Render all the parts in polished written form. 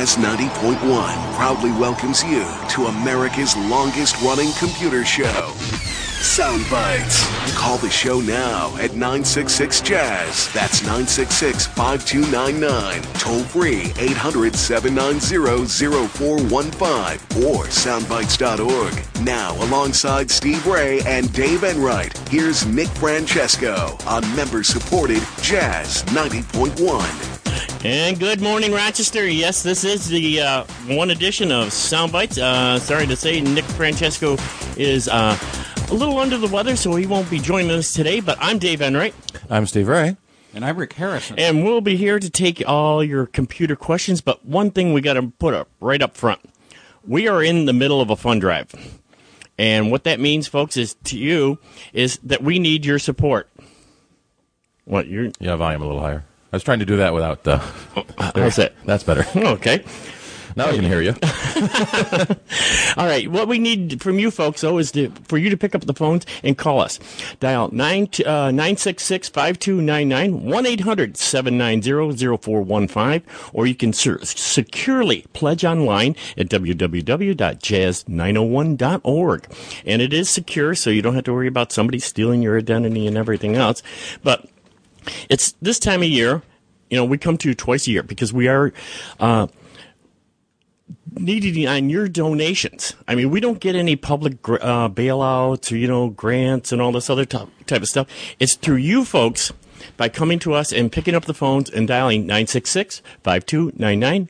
Jazz 90.1 proudly welcomes you to America's longest-running computer show, Sound Bites. Call the show now at 966-JAZZ. That's 966-5299. Toll free 800-790-0415 or soundbites.org. Now, alongside Steve Ray and Dave Enright, here's Nick Francesco on member-supported Jazz 90.1. And good morning, Rochester. Yes, this is the one edition of Soundbites. Sorry to say, Nick Francesco is a little under the weather, so he won't be joining us today. But I'm Dave Enright. I'm Steve Ray. And I'm Rick Harrison. And we'll be here to take all your computer questions. But one thing we got to put up right up front. We are in the middle of a fund drive. And what that means, folks, is to you, is that we need your support. What, you're... Yeah, volume a little higher. I was trying to do that without... how's that? That's better. Okay. Now I can hear you. All right. What we need from you folks, though, is for you to pick up the phones and call us. Dial 966-5299, 1-800-790-0415, or you can securely pledge online at www.jazz901.org. And it is secure, so you don't have to worry about somebody stealing your identity and everything else. But it's this time of year, we come to twice a year because we are needing on your donations. I mean, we don't get any public bailouts or, grants and all this other type of stuff. It's through you folks by coming to us and picking up the phones and dialing 966-5299,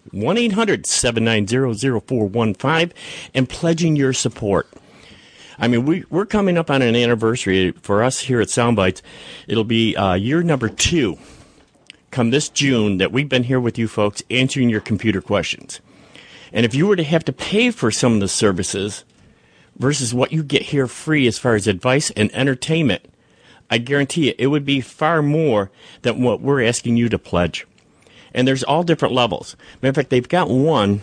1-800-790-0415, and pledging your support. I mean, we're coming up on an anniversary for us here at Soundbites. It'll be year number 2 come this June that we've been here with you folks answering your computer questions. And if you were to have to pay for some of the services versus what you get here free as far as advice and entertainment, I guarantee you it would be far more than what we're asking you to pledge. And there's all different levels. Matter of fact, they've got one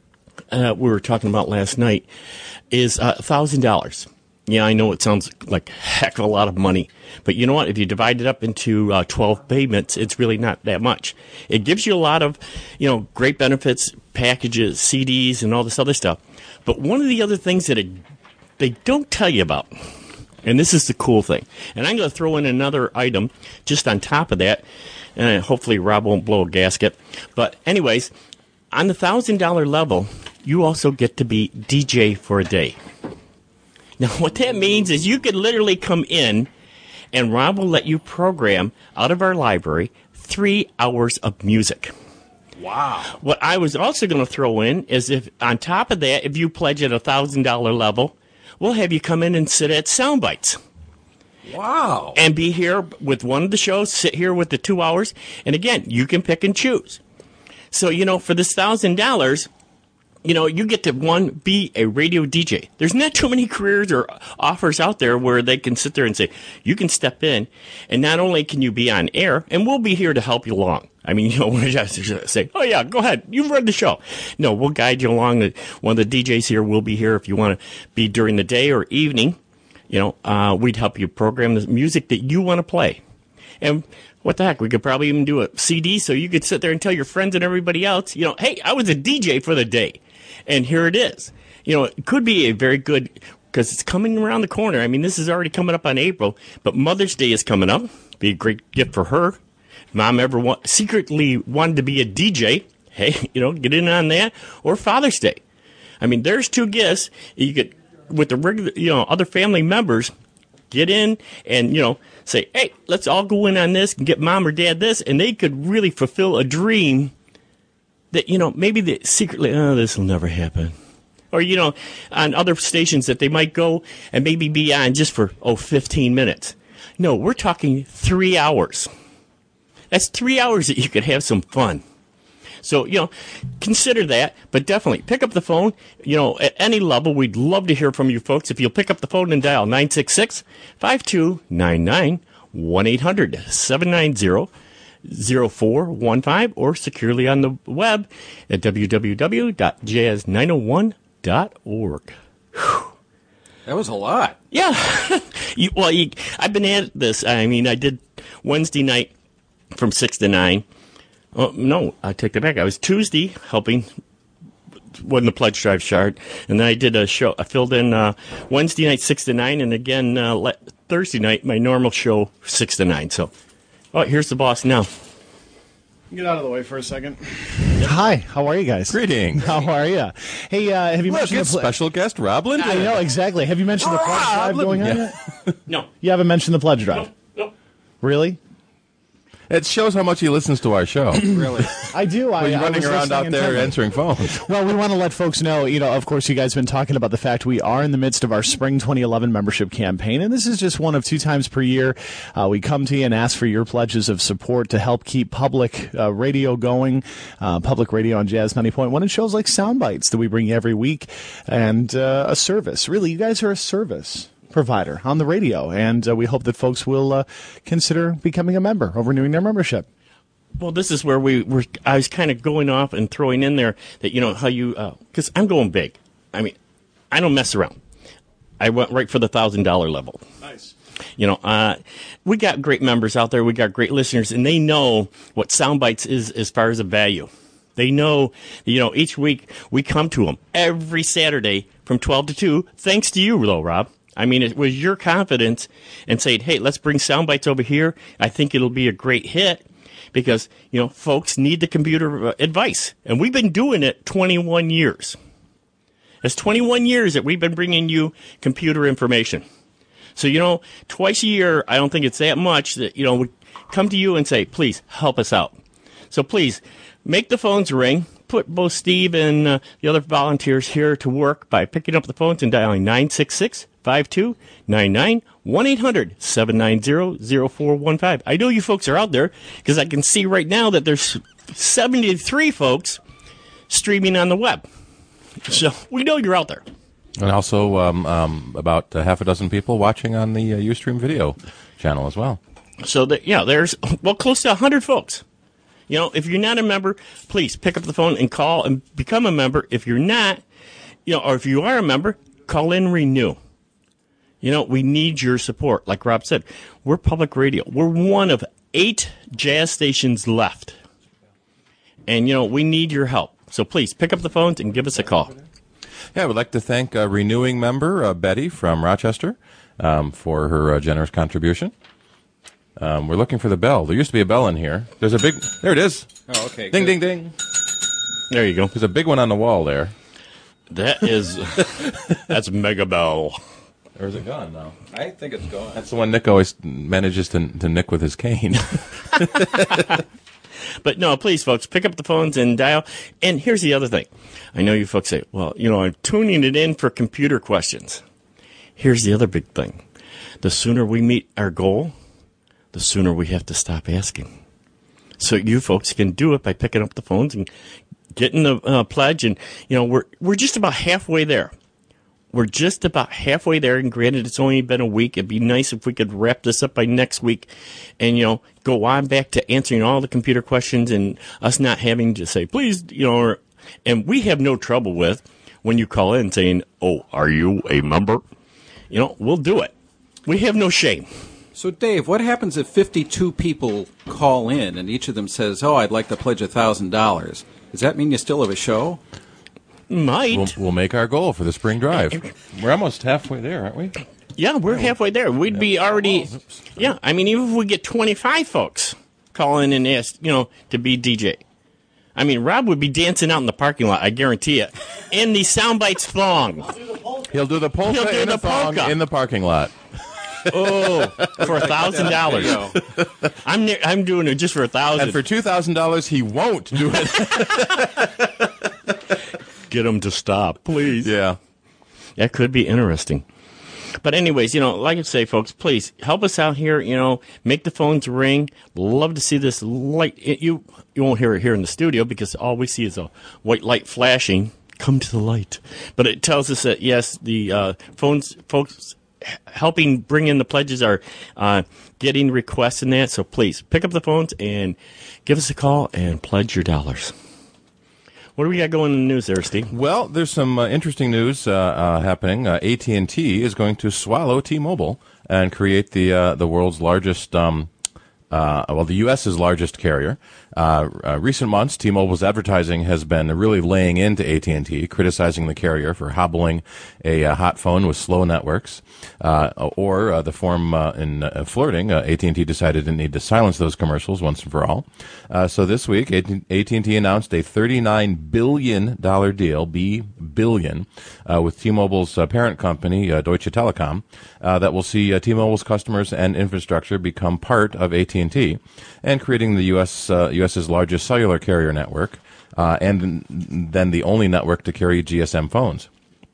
we were talking about last night is $1,000. Yeah, I know it sounds like a heck of a lot of money. But you know what? If you divide it up into 12 payments, it's really not that much. It gives you a lot of, great benefits, packages, CDs, and all this other stuff. But one of the other things that they don't tell you about, and this is the cool thing, and I'm going to throw in another item just on top of that, and hopefully Rob won't blow a gasket. But anyways, on the $1,000 level, you also get to be DJ for a day. Now, what that means is you could literally come in, and Rob will let you program out of our library 3 hours of music. Wow. What I was also going to throw in is if, on top of that, if you pledge at $1,000 level, we'll have you come in and sit at Soundbites. Wow. And be here with one of the shows, sit here with the 2 hours, and again, you can pick and choose. So, for this $1,000... you get to, be a radio DJ. There's not too many careers or offers out there where they can sit there and say, you can step in, and not only can you be on air, and we'll be here to help you along. I mean, we're just say, oh, yeah, go ahead. You've read the show. No, we'll guide you along. One of the DJs here will be here if you want to be during the day or evening. We'd help you program the music that you want to play. And what the heck, we could probably even do a CD so you could sit there and tell your friends and everybody else, hey, I was a DJ for the day. And here it is. It could be a very good, because it's coming around the corner. I mean, this is already coming up on April, but Mother's Day is coming up. Be a great gift for her. Mom ever secretly wanted to be a DJ. Hey, get in on that. Or Father's Day. I mean, there's 2 gifts. You could, with the regular, other family members, get in and, say, hey, let's all go in on this and get mom or dad this. And they could really fulfill a dream that, maybe they secretly, this will never happen. Or, on other stations that they might go and maybe be on just for, 15 minutes. No, we're talking 3 hours. That's 3 hours that you could have some fun. So, consider that, but definitely pick up the phone. At any level, we'd love to hear from you folks. If you'll pick up the phone and dial 966-5299, 1-800-790-0415, or securely on the web at www.jazz901.org. That was a lot. Yeah. I've been at this. I mean, I did Wednesday night from 6 to 9. Oh, no, I take that back. I was Tuesday helping when the pledge drive started. And then I did a show. I filled in Wednesday night 6 to 9, and again Thursday night my normal show 6 to 9. So, here's the boss now. Get out of the way for a second. Hi, how are you guys? Greetings. How are you? Hey, have you Look, mentioned it's the special guest Rob Linden. I know, exactly. Have you mentioned the pledge drive going on yet? No. You haven't mentioned the pledge drive? No. Really? It shows how much he listens to our show. Really? I do. Well, you're I running was around out listening there intently. answering phones. Well, we want to let folks know, of course, you guys have been talking about the fact we are in the midst of our Spring 2011 membership campaign, and this is just one of 2 times per year. We come to you and ask for your pledges of support to help keep public radio going, public radio on Jazz 90.1, and shows like Soundbites that we bring you every week, and a service. Really, you guys are a service provider on the radio, and we hope that folks will consider becoming a member or renewing their membership. Well, this is where I was kind of going off and throwing in there that, how you, because I'm going big. I mean, I don't mess around. I went right for the $1,000 level. Nice. We got great members out there. We got great listeners, and they know what Soundbites is as far as a value. They know, each week we come to them every Saturday from 12 to 2, thanks to you, though, Rob. I mean, it was your confidence and saying, hey, let's bring Soundbites over here. I think it'll be a great hit. Because, folks need the computer advice. And we've been doing it 21 years. It's 21 years that we've been bringing you computer information. So, twice a year, I don't think it's that much that, we come to you and say, please, help us out. So please, make the phones ring. Put both Steve and the other volunteers here to work by picking up the phones and dialing 966-5299, 1-800-790-0415. I know you folks are out there because I can see right now that there's 73 folks streaming on the web. So we know you're out there. And also about half a dozen people watching on the Ustream video channel as well. So, there's, close to 100 folks. If you're not a member, please pick up the phone and call and become a member. If you're not, or if you are a member, call in, renew. We need your support. Like Rob said, we're public radio. We're one of 8 jazz stations left. And, we need your help. So please pick up the phones and give us a call. Yeah, I would like to thank a renewing member, Betty from Rochester, for her generous contribution. We're looking for the bell. There used to be a bell in here. There it is. Oh, okay. Ding, good. ding, ding. There you go. There's a big one on the wall there. That's Mega Bell. Or is it gone now? I think it's gone. That's the one Nick always manages to nick with his cane. But no, please, folks, pick up the phones and dial. And here's the other thing. I know you folks say, well, I'm tuning it in for computer questions. Here's the other big thing. The sooner we meet our goal, the sooner we have to stop asking. So you folks can do it by picking up the phones and getting the pledge. And, we're just about halfway there. We're just about halfway there, and granted, it's only been a week. It'd be nice if we could wrap this up by next week and, go on back to answering all the computer questions and us not having to say, please, and we have no trouble with when you call in saying, oh, are you a member? We'll do it. We have no shame. So, Dave, what happens if 52 people call in and each of them says, oh, I'd like to pledge $1,000? Does that mean you still have a show? Might. We'll make our goal for the spring drive. We're almost halfway there, aren't we? Yeah, we're halfway there. We'd be already. Yeah, I mean, even if we get 25 folks calling and ask, to be DJ. I mean, Rob would be dancing out in the parking lot, I guarantee it. In the Soundbites thong. He'll do the polka in a thong in the parking lot. Oh, for $1,000. I'm doing it just for $1,000. And for $2,000, he won't do it. Get him to stop, please. Yeah. That could be interesting. But anyways, like I say, folks, please help us out here. Make the phones ring. Love to see this light. You won't hear it here in the studio because all we see is a white light flashing. Come to the light. But it tells us that, yes, the folks helping bring in the pledges are getting requests in that. So please pick up the phones and give us a call and pledge your dollars. What do we got going in the news there, Steve? Well, there's some interesting news happening. AT&T is going to swallow T-Mobile and create the world's largest, the U.S.'s largest carrier. Recent months, T-Mobile's advertising has been really laying into AT&T, criticizing the carrier for hobbling a hot phone with slow networks, or the form in flirting. AT&T decided it needed to silence those commercials once and for all. So this week, AT&T announced a $39 billion deal, billion, with T-Mobile's parent company, Deutsche Telekom, that will see T-Mobile's customers and infrastructure become part of AT&T, and creating the U.S.'s largest cellular carrier network, and then the only network to carry GSM phones.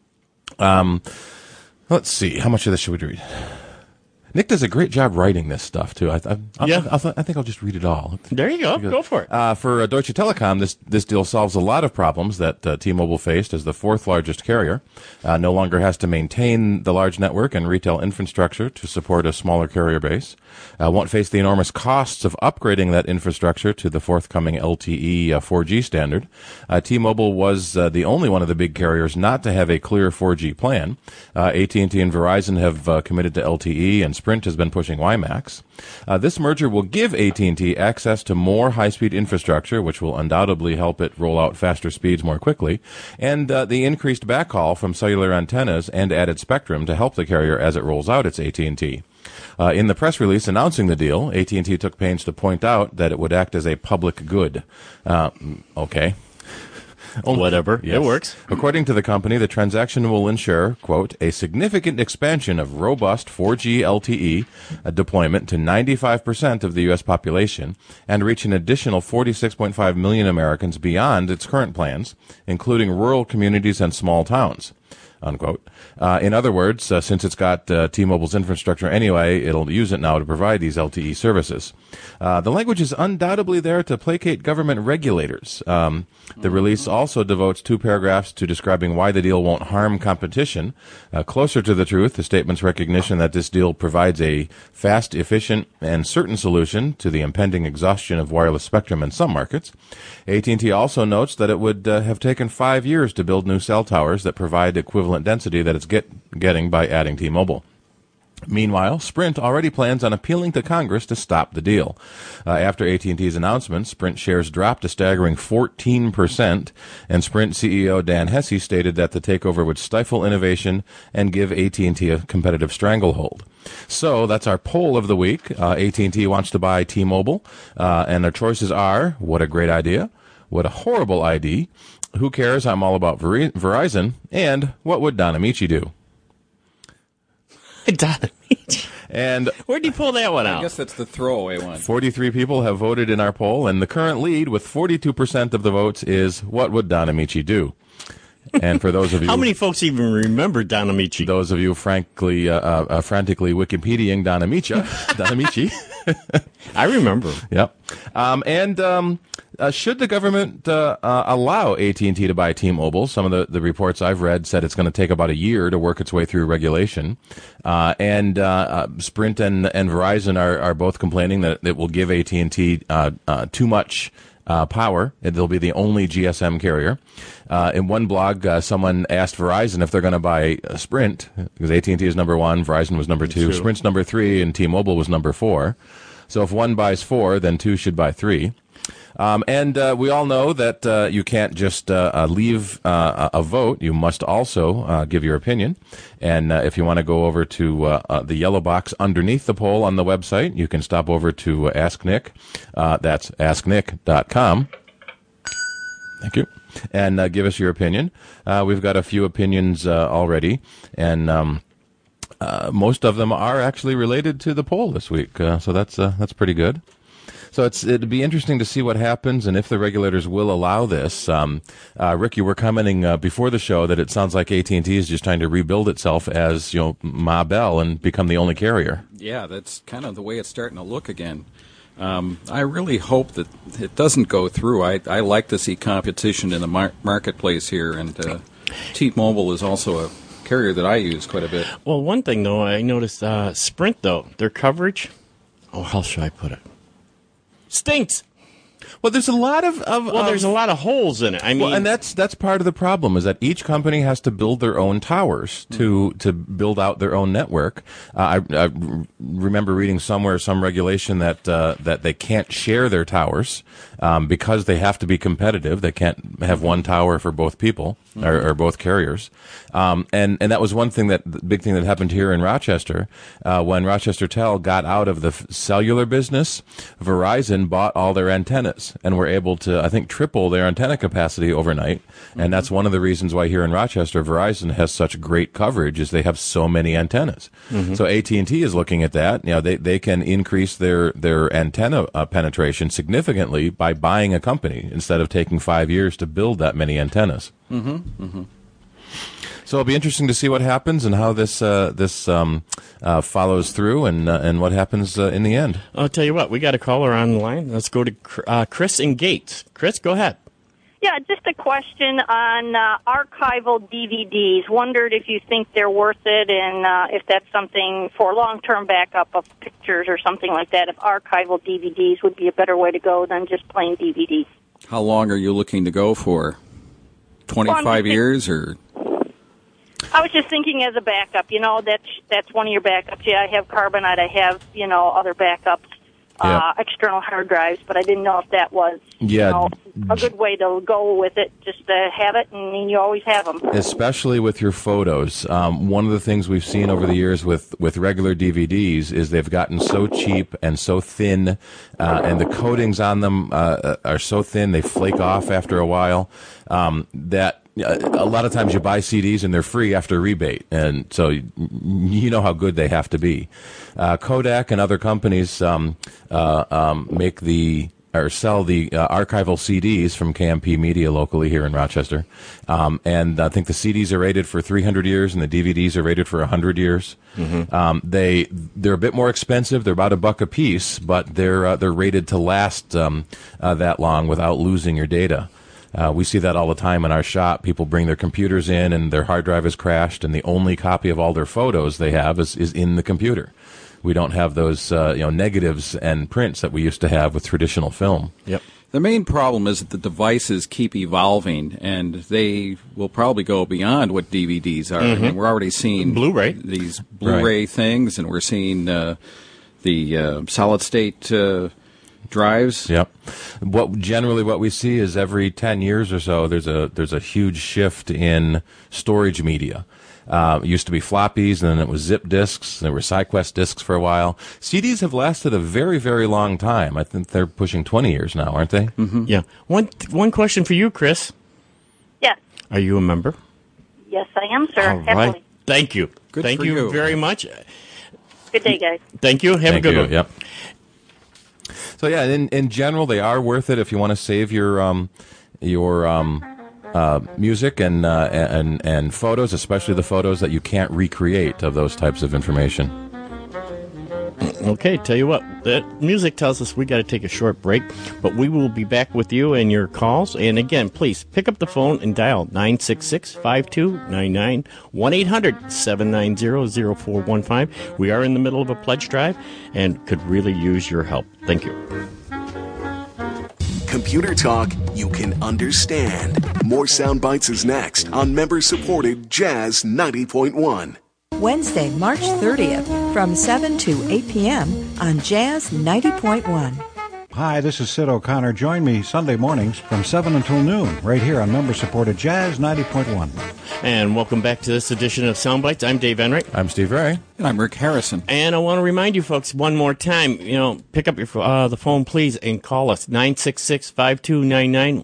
Let's see. How much of this should we read? Nick does a great job writing this stuff, too. I think I'll just read it all. There you go. Go for it. For Deutsche Telekom, this deal solves a lot of problems that T-Mobile faced as the fourth largest carrier. No longer has to maintain the large network and retail infrastructure to support a smaller carrier base. Won't face the enormous costs of upgrading that infrastructure to the forthcoming LTE 4G standard. T-Mobile was the only one of the big carriers not to have a clear 4G plan. AT&T and Verizon have committed to LTE, and Sprint has been pushing WiMAX. This merger will give AT&T access to more high-speed infrastructure, which will undoubtedly help it roll out faster speeds more quickly, and the increased backhaul from cellular antennas and added spectrum to help the carrier as it rolls out its AT&T. In the press release announcing the deal, AT&T took pains to point out that it would act as a public good. Okay. Whatever. Yes. It works. According to the company, the transaction will ensure, quote, a significant expansion of robust 4G LTE deployment to 95% of the U.S. population and reach an additional 46.5 million Americans beyond its current plans, including rural communities and small towns. Unquote. In other words, since it's got T-Mobile's infrastructure anyway, it'll use it now to provide these LTE services. The language is undoubtedly there to placate government regulators. The release also devotes 2 paragraphs to describing why the deal won't harm competition. Closer to the truth, the statement's recognition that this deal provides a fast, efficient, and certain solution to the impending exhaustion of wireless spectrum in some markets. AT&T also notes that it would have taken 5 years to build new cell towers that provide equivalent density that it's getting by adding T-Mobile. Meanwhile, Sprint already plans on appealing to Congress to stop the deal. After AT&T's announcement, Sprint shares dropped a staggering 14%, and Sprint CEO Dan Hesse stated that the takeover would stifle innovation and give AT&T a competitive stranglehold. So that's our poll of the week. AT&T wants to buy T-Mobile, and their choices are: what a great idea, what a horrible idea, who cares, I'm all about Verizon, and what would Don Amici do? Don Amici. And where'd you pull that one out? I guess that's the throwaway one. 43 people have voted in our poll, and the current lead with 42% of the votes is what would Don Amici do? And for those of you, how many folks even remember Don Amici? Those of you frantically Wikipediaing Don Amici. I remember. Yep. Should the government allow AT&T to buy T-Mobile? Some of the reports I've read said it's going to take about a year to work its way through regulation. And Sprint and Verizon are both complaining that it will give AT&T too much power. They'll be the only GSM carrier. In one blog, someone asked Verizon if they're going to buy Sprint, because AT&T is number 1, Verizon was number 2, Sprint's number 3, and T-Mobile was number 4. So if one buys 4, then 2 should buy 3. And we all know that you can't just leave a vote. You must also give your opinion. And if you want to go over to the yellow box underneath the poll on the website, you can stop over to Ask Nick. That's asknick.com. Thank you. And give us your opinion. We've got a few opinions already, and most of them are actually related to the poll this week. So that's pretty good. So it'd be interesting to see what happens and if the regulators will allow this. Rick, you were commenting before the show that it sounds like AT&T is just trying to rebuild itself as, Ma Bell and become the only carrier. Yeah, that's kind of the way it's starting to look again. I really hope that it doesn't go through. I like to see competition in the marketplace here, and T-Mobile is also a carrier that I use quite a bit. Well, one thing, though, I noticed Sprint, though, their coverage, how should I put it? Stinks. Well, there's a lot of there's a lot of holes in it. I mean, well, and that's part of the problem is that each company has to build their own towers to build out their own network. I remember reading somewhere some regulation that they can't share their towers because they have to be competitive. They can't have one tower for both people or both carriers. And that was one thing the big thing that happened here in Rochester when Rochester Tel got out of the cellular business. Verizon bought all their antennas and were able to, I think, triple their antenna capacity overnight. And that's one of the reasons why here in Rochester, Verizon has such great coverage is they have so many antennas. So AT&T is looking at that. You know, they can increase their antenna penetration significantly by buying a company instead of taking 5 years to build that many antennas. So it'll be interesting to see what happens and how this follows through and what happens in the end. I'll tell you what, we got a caller on the line. Let's go to Chris in Gates. Chris, go ahead. Yeah, just a question on archival DVDs. Wondered if you think they're worth it and if that's something for long-term backup of pictures or something like that, if archival DVDs would be a better way to go than just plain DVDs. How long are you looking to go for? 25 years or... I was just thinking as a backup, that's one of your backups. Yeah, I have Carbonite, I have, other backups, external hard drives, but I didn't know if that was, a good way to go with it, just to have it, and then you always have them. Especially with your photos. One of the things we've seen over the years with regular DVDs is they've gotten so cheap and so thin, and the coatings on them are so thin, they flake off after a while, that a lot of times you buy CDs and they're free after rebate, and so you know how good they have to be. Kodak and other companies make sell the archival CDs from KMP Media locally here in Rochester, and I think the CDs are rated for 300 years and the DVDs are rated for 100 years. They're a bit more expensive. They're about $1 a piece, but they're rated to last that long without losing your data. We see that all the time in our shop. People bring their computers in and their hard drive is crashed, and the only copy of all their photos they have is in the computer. We don't have those negatives and prints that we used to have with traditional film. Yep. The main problem is that the devices keep evolving, and they will probably go beyond what DVDs are. I mean, we're already seeing Blu-ray. These Blu-ray things, and we're seeing the solid-state drives. Yep. What we see is every 10 years or so, there's a huge shift in storage media. It used to be floppies, and then it was zip disks. There were SyQuest disks for a while. CDs have lasted a very, very long time. I think they're pushing 20 years now, aren't they? Yeah. One question for you, Chris. Yes. Are you a member? Yes, I am, sir. All Happily. right. Thank you. Thank you very much. Good day, guys. Thank you. Have a good one. Yep. So yeah, in general, they are worth it if you want to save your music and photos, especially the photos that you can't recreate of those types of information. Okay, tell you what, that music tells us we got to take a short break, but we will be back with you and your calls. And again, please pick up the phone and dial 966-5299, 1-800-790-0415. We are in the middle of a pledge drive and could really use your help. Thank you. Computer talk you can understand. More Sound Bites is next on member-supported Jazz 90.1. Wednesday, March 30th from 7 to 8 p.m. on Jazz 90.1. Hi, this is Sid O'Connor. Join me Sunday mornings from 7 until noon right here on member-supported Jazz 90.1. And welcome back to this edition of Soundbites. I'm Dave Enright. I'm Steve Ray. And I'm Rick Harrison. And I want to remind you folks one more time, pick up your the phone, please, and call us, 966-5299,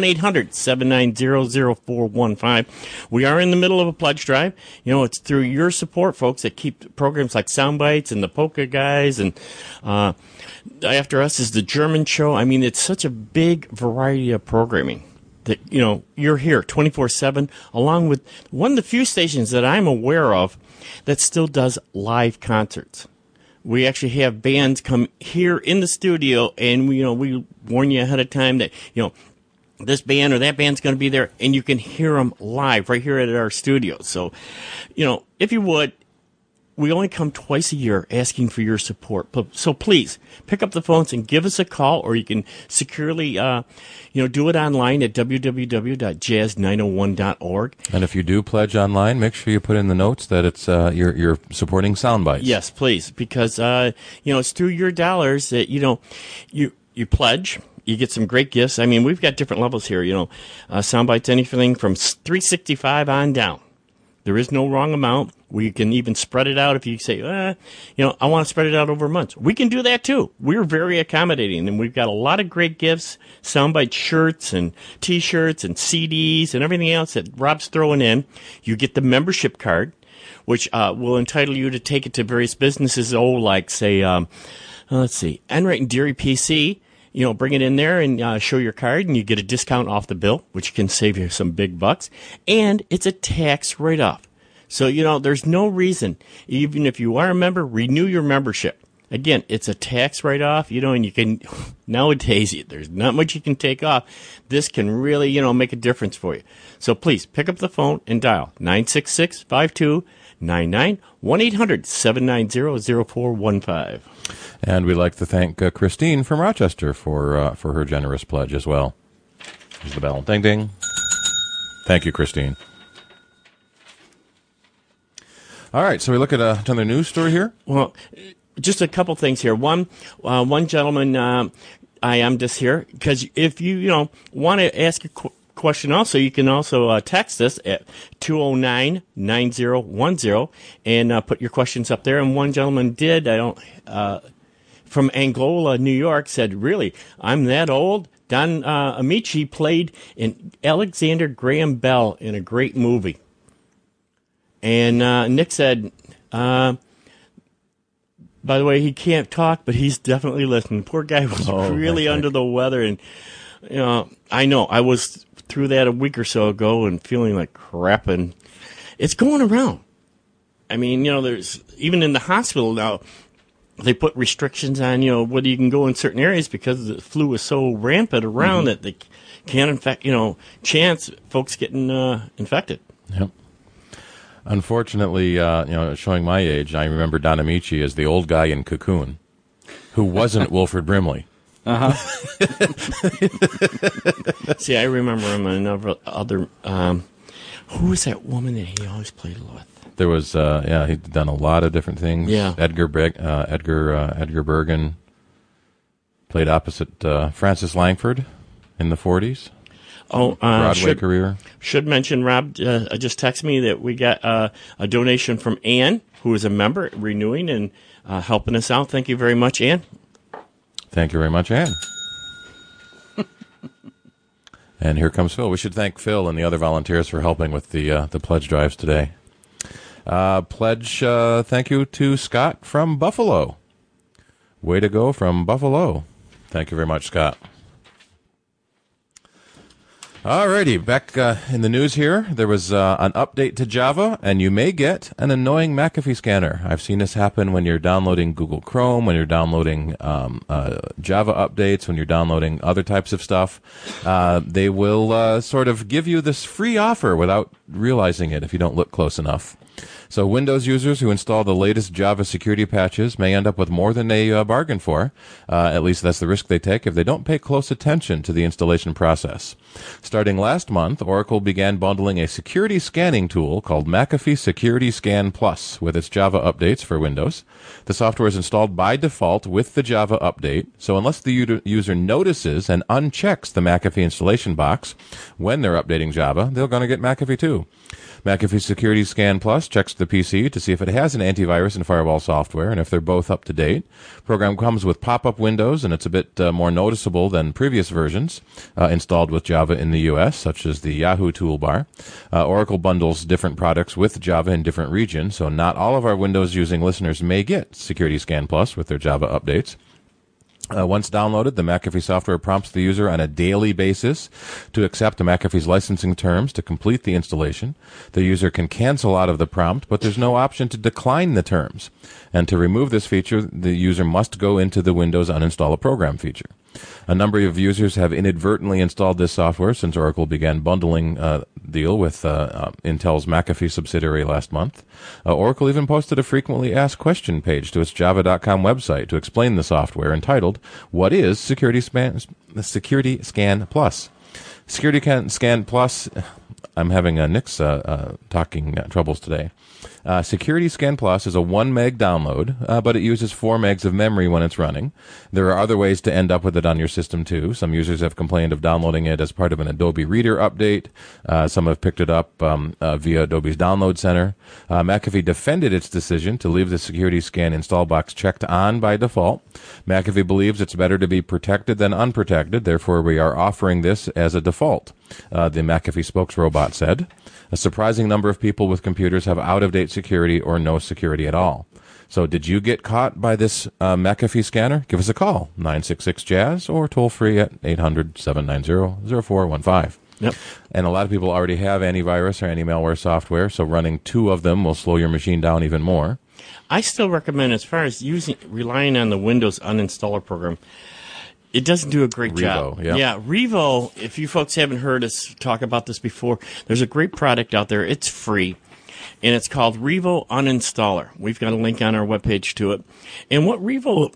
1-800-790-0415. We are in the middle of a pledge drive. It's through your support, folks, that keep programs like Soundbites and the Polka Guys, and after us is the German Show. I mean, it's such a big variety of programming that, you're here 24/7, along with one of the few stations that I'm aware of that still does live concerts. We actually have bands come here in the studio, and we warn you ahead of time that, this band or that band's going to be there, and you can hear them live right here at our studio. So, if you would, we only come twice a year asking for your support. So please pick up the phones and give us a call, or you can securely, do it online at www.jazz901.org. And if you do pledge online, make sure you put in the notes that it's you're supporting Soundbites. Yes, please, because it's through your dollars that you pledge. You get some great gifts. I mean, we've got different levels here. Soundbites, anything from $365 on down. There is no wrong amount. We can even spread it out if you say, I want to spread it out over months. We can do that too. We're very accommodating, and we've got a lot of great gifts, Soundbite shirts and T-shirts and CDs and everything else that Rob's throwing in. You get the membership card, which will entitle you to take it to various businesses. Like say, Enright and Deary PC. Bring it in there and show your card, and you get a discount off the bill, which can save you some big bucks. And it's a tax write-off. So, there's no reason, even if you are a member, renew your membership. Again, it's a tax write-off, and you can, nowadays, there's not much you can take off. This can really, make a difference for you. So please, pick up the phone and dial 966-5299, 1-800-790-0415. And we'd like to thank Christine from Rochester for her generous pledge as well. Here's the bell. Ding, ding. Thank you, Christine. All right, so we look at another news story here. Well, just a couple things here. One gentleman, I am just here because if you want to ask a question, also you can also text us at 209-9010 and put your questions up there. And one gentleman did. From Angola, New York, said, "Really, I'm that old." Don Amici played in Alexander Graham Bell in a great movie. And Nick said, by the way, he can't talk, but he's definitely listening. Poor guy was really under the weather. And, I know. I was through that a week or so ago and feeling like crap. And it's going around. I mean, there's even in the hospital now, they put restrictions on, whether you can go in certain areas because the flu is so rampant around that they can't infect, chance folks getting infected. Yep. Unfortunately, showing my age, I remember Don Amici as the old guy in Cocoon, who wasn't Wilford Brimley. See, I remember him in other. Who was that woman that he always played with? There was, he'd done a lot of different things. Yeah. Edgar Bergen played opposite Frances Langford in the 40s. Broadway career. Should mention, Rob just texted me that we got a donation from Ann, who is a member, renewing and helping us out. Thank you very much, Ann. Thank you very much, Ann. And here comes Phil. We should thank Phil and the other volunteers for helping with the pledge drives today. Thank you to Scott from Buffalo. Way to go from Buffalo. Thank you very much, Scott. Alrighty, back in the news here. There was an update to Java, and you may get an annoying McAfee scanner. I've seen this happen when you're downloading Google Chrome, when you're downloading Java updates, when you're downloading other types of stuff. They will sort of give you this free offer without realizing it if you don't look close enough. So Windows users who install the latest Java security patches may end up with more than they bargained for. At least that's the risk they take if they don't pay close attention to the installation process. Starting last month, Oracle began bundling a security scanning tool called McAfee Security Scan Plus with its Java updates for Windows. The software is installed by default with the Java update, so unless the user notices and unchecks the McAfee installation box when they're updating Java, they're going to get McAfee too. McAfee Security Scan Plus checks the PC to see if it has an antivirus and firewall software, and if they're both up to date. Program comes with pop-up windows, and it's a bit more noticeable than previous versions installed with Java in the U.S., such as the Yahoo toolbar. Oracle bundles different products with Java in different regions, so not all of our Windows-using listeners may get Security Scan Plus with their Java updates. Once downloaded, the McAfee software prompts the user on a daily basis to accept McAfee's licensing terms to complete the installation. The user can cancel out of the prompt, but there's no option to decline the terms. And to remove this feature, the user must go into the Windows Uninstall a Program feature. A number of users have inadvertently installed this software since Oracle began bundling deal with Intel's McAfee subsidiary last month. Oracle even posted a frequently asked question page to its Java.com website to explain the software entitled, "What is Security Scan Plus?" Security Scan Plus, I'm having Nick's talking troubles today. Security Scan Plus is a 1 meg download, but it uses 4 megs of memory when it's running. There are other ways to end up with it on your system, too. Some users have complained of downloading it as part of an Adobe Reader update. Some have picked it up via Adobe's Download Center. McAfee defended its decision to leave the Security Scan install box checked on by default. McAfee believes it's better to be protected than unprotected. Therefore, we are offering this as a default, the McAfee spokesrobot said. A surprising number of people with computers have out-of-date security or no security at all. So did you get caught by this McAfee scanner? Give us a call, 966-JAZZ, or toll free at 800-790-0415. Yep. And a lot of people already have antivirus or anti-malware software, so running 2 of them will slow your machine down even more. I still recommend, as far as relying on the Windows uninstaller program, it doesn't do a great job. Yeah, Revo, if you folks haven't heard us talk about this before, there's a great product out there. It's free, and it's called Revo Uninstaller. We've got a link on our webpage to it. And what Revo,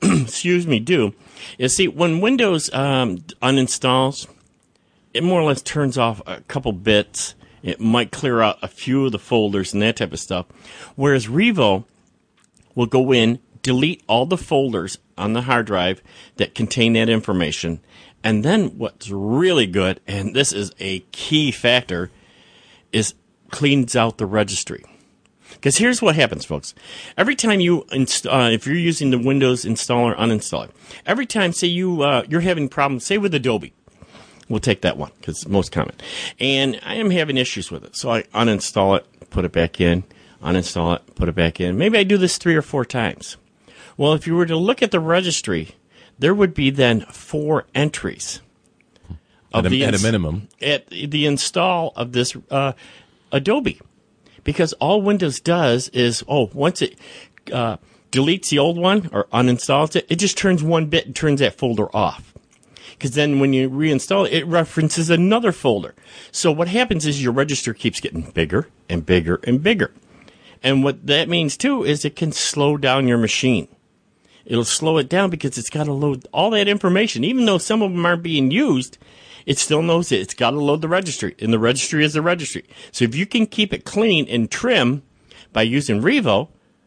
do is, see, when Windows uninstalls, it more or less turns off a couple bits. It might clear out a few of the folders and that type of stuff. Whereas Revo will go in, delete all the folders on the hard drive that contain that information. And then what's really good, and this is a key factor, is cleans out the registry. Because here's what happens, folks. Every time you if you're using the Windows installer uninstaller, every time, say you're having problems, say with Adobe. We'll take that one because it's most common. And I am having issues with it. So I uninstall it, put it back in, uninstall it, put it back in. Maybe I do this 3 or 4 times. Well, if you were to look at the registry, there would be then 4 entries at a minimum at the install of this Adobe, because all Windows does is once it deletes the old one or uninstalls it, it just turns one bit and turns that folder off. Because then when you reinstall it, it references another folder. So what happens is your register keeps getting bigger and bigger and bigger. And what that means, too, is it can slow down your machine. It'll slow it down because it's got to load all that information. Even though some of them aren't being used, it still knows it. It's got to load the registry, and the registry is the registry. So if you can keep it clean and trim by using Revo,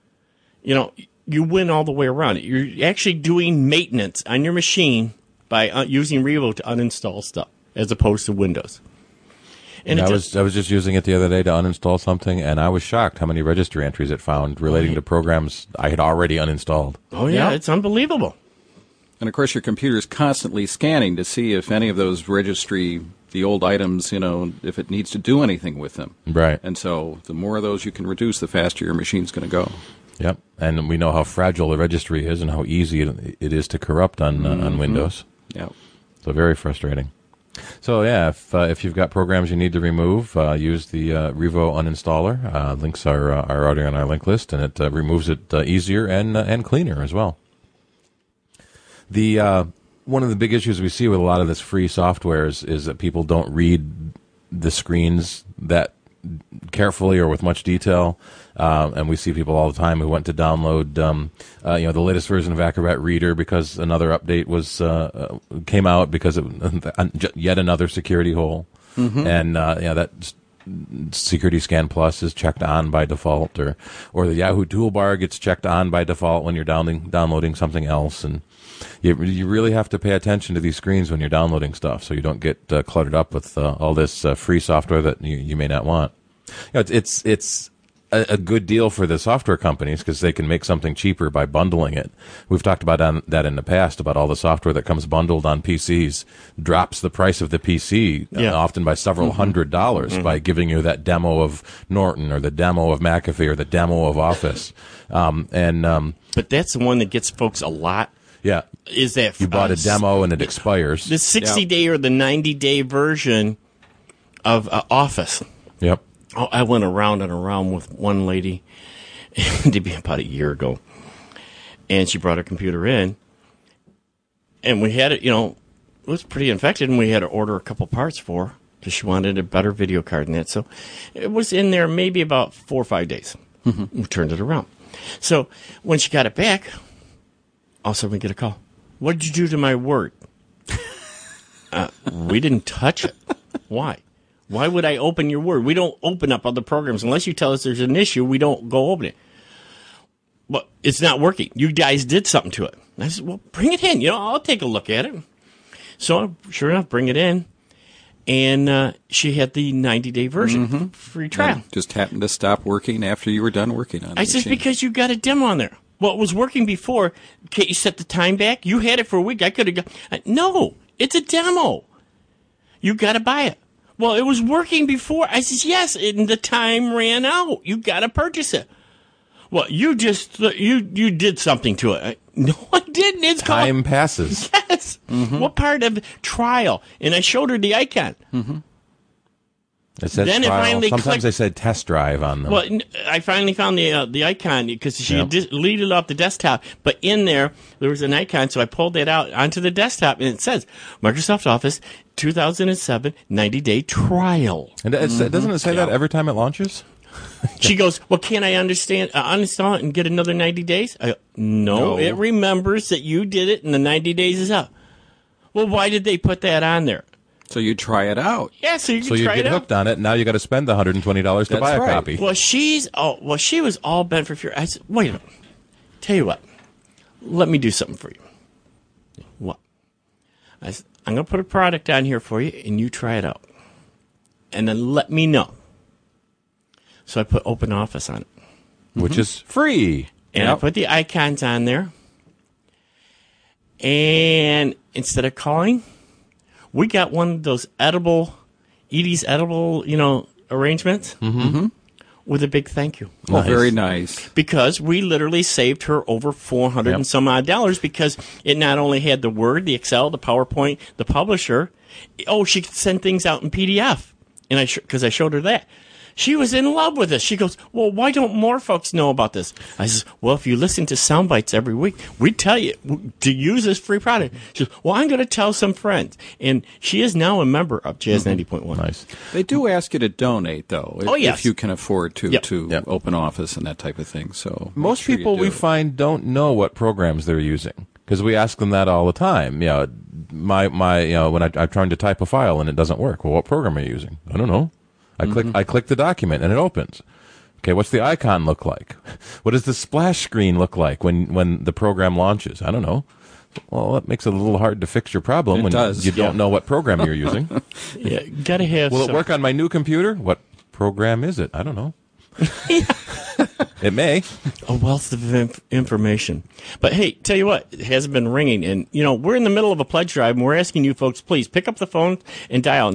you win all the way around. You're actually doing maintenance on your machine by using Revo to uninstall stuff as opposed to Windows. And I was just using it the other day to uninstall something, and I was shocked how many registry entries it found relating to programs I had already uninstalled. Oh, yeah, It's unbelievable. And, of course, your computer is constantly scanning to see if any of those registry, the old items, if it needs to do anything with them. Right. And so the more of those you can reduce, the faster your machine's going to go. Yep. And we know how fragile the registry is and how easy it is to corrupt on Windows. Yep. So very frustrating. So, yeah, if you've got programs you need to remove, use the Revo uninstaller. Links are already on our link list, and it removes it easier and cleaner as well. One of the big issues we see with a lot of this free software is that people don't read the screens that carefully or with much detail. And we see people all the time who went to download, the latest version of Acrobat Reader because another update came out because of yet another security hole, and that Security Scan Plus is checked on by default, or the Yahoo toolbar gets checked on by default when you're downloading something else, and you really have to pay attention to these screens when you're downloading stuff so you don't get cluttered up with all this free software that you may not want. It's a good deal for the software companies because they can make something cheaper by bundling it. We've talked about that in the past, about all the software that comes bundled on PCs drops the price of the PC often by several $100s by giving you that demo of Norton or the demo of McAfee or the demo of Office. But that's the one that gets folks a lot. Yeah. Is that you bought a demo and it expires. The 60-day or the 90-day version of Office. Yep. Oh, I went around and around with one lady, maybe about a year ago, and she brought her computer in, and we had it, was pretty infected, and we had to order a couple parts for her because she wanted a better video card than that. So it was in there maybe about 4 or 5 days. We turned it around. So when she got it back, all of a sudden we get a call. What did you do to my Word? We didn't touch it. Why? Why would I open your Word? We don't open up other programs. Unless you tell us there's an issue, we don't go open it. But it's not working. You guys did something to it. And I said, well, bring it in. I'll take a look at it. So sure enough, bring it in. And she had the 90-day version, free trial. And just happened to stop working after you were done working on it. I said, because you got a demo on there. Well, it was working before. Can't you set the time back? You had it for a week. I could have got... No, it's a demo. You got to buy it. Well, it was working before. I said, yes, and the time ran out. You got to purchase it. Well, you just, you did something to it. No, I didn't. It's time passes. Yes. What part of trial? And I showed her the icon. It says then trial. It finally sometimes they said test drive on them. Well, I finally found the icon because she had deleted off the desktop. But in there was an icon, so I pulled it out onto the desktop, and it says Microsoft Office 2007 90-day trial. And doesn't it say that every time it launches? She goes, well, can't I uninstall it and get another 90 days? I go, no, it remembers that you did it and the 90 days is up. Well, why did they put that on there? So you try it out. Yeah, so you can try it out. So you get hooked on it, and now you got to spend the $120 to buy a copy. Well, she was all bent for fear. I said, wait a minute. Tell you what. Let me do something for you. What? I said, I'm going to put a product on here for you, and you try it out. And then let me know. So I put Open Office on it. Which is free. And I put the icons on there. And instead of calling, we got one of those Edie's edible, arrangements with a big thank you. Oh, nice. Very nice. Because we literally saved her over $400 and some odd dollars because it not only had the Word, the Excel, the PowerPoint, the publisher. Oh, she could send things out in PDF. And because I showed her that. She was in love with this. She goes, well, why don't more folks know about this? I says, well, if you listen to Sound Bites every week, we tell you to use this free product. She goes, well, I'm going to tell some friends. And she is now a member of Jazz 90.1. Nice. They do ask you to donate, though, yes. if you can afford to Open Office and that type of thing. So most people we find don't know what programs they're using because we ask them that all the time. When I'm trying to type a file and it doesn't work, well, what program are you using? I don't know. I click the document and it opens. Okay, what's the icon look like? What does the splash screen look like when the program launches? I don't know. Well, that makes it a little hard to fix your problem when you don't know what program you're using. Gotta have. Will it work on my new computer? What program is it? I don't know. It may. A wealth of information. But hey, tell you what, it hasn't been ringing. And, we're in the middle of a pledge drive, and we're asking you folks, please pick up the phone and dial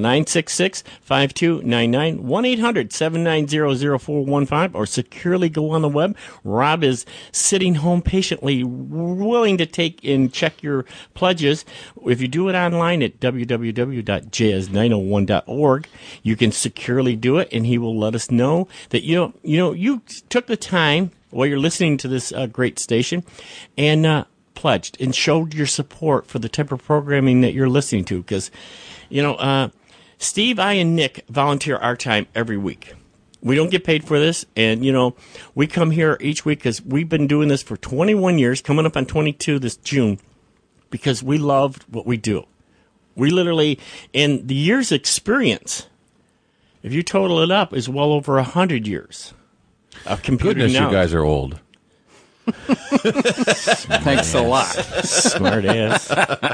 966-5299, 1-800-790-0415, or securely go on the web. Rob is sitting home patiently, willing to take and check your pledges. If you do it online at www.jazz901.org, you can securely do it, and he will let us know that, you took the time while you're listening to this great station and pledged and showed your support for the type of programming that you're listening to. Because, Steve, I, and Nick volunteer our time every week. We don't get paid for this. And, we come here each week because we've been doing this for 21 years, coming up on 22 this June, because we love what we do. We literally, in the years' experience, if you total it up, is well over 100 years. Goodness, you guys are old. Thanks a lot. Smart ass.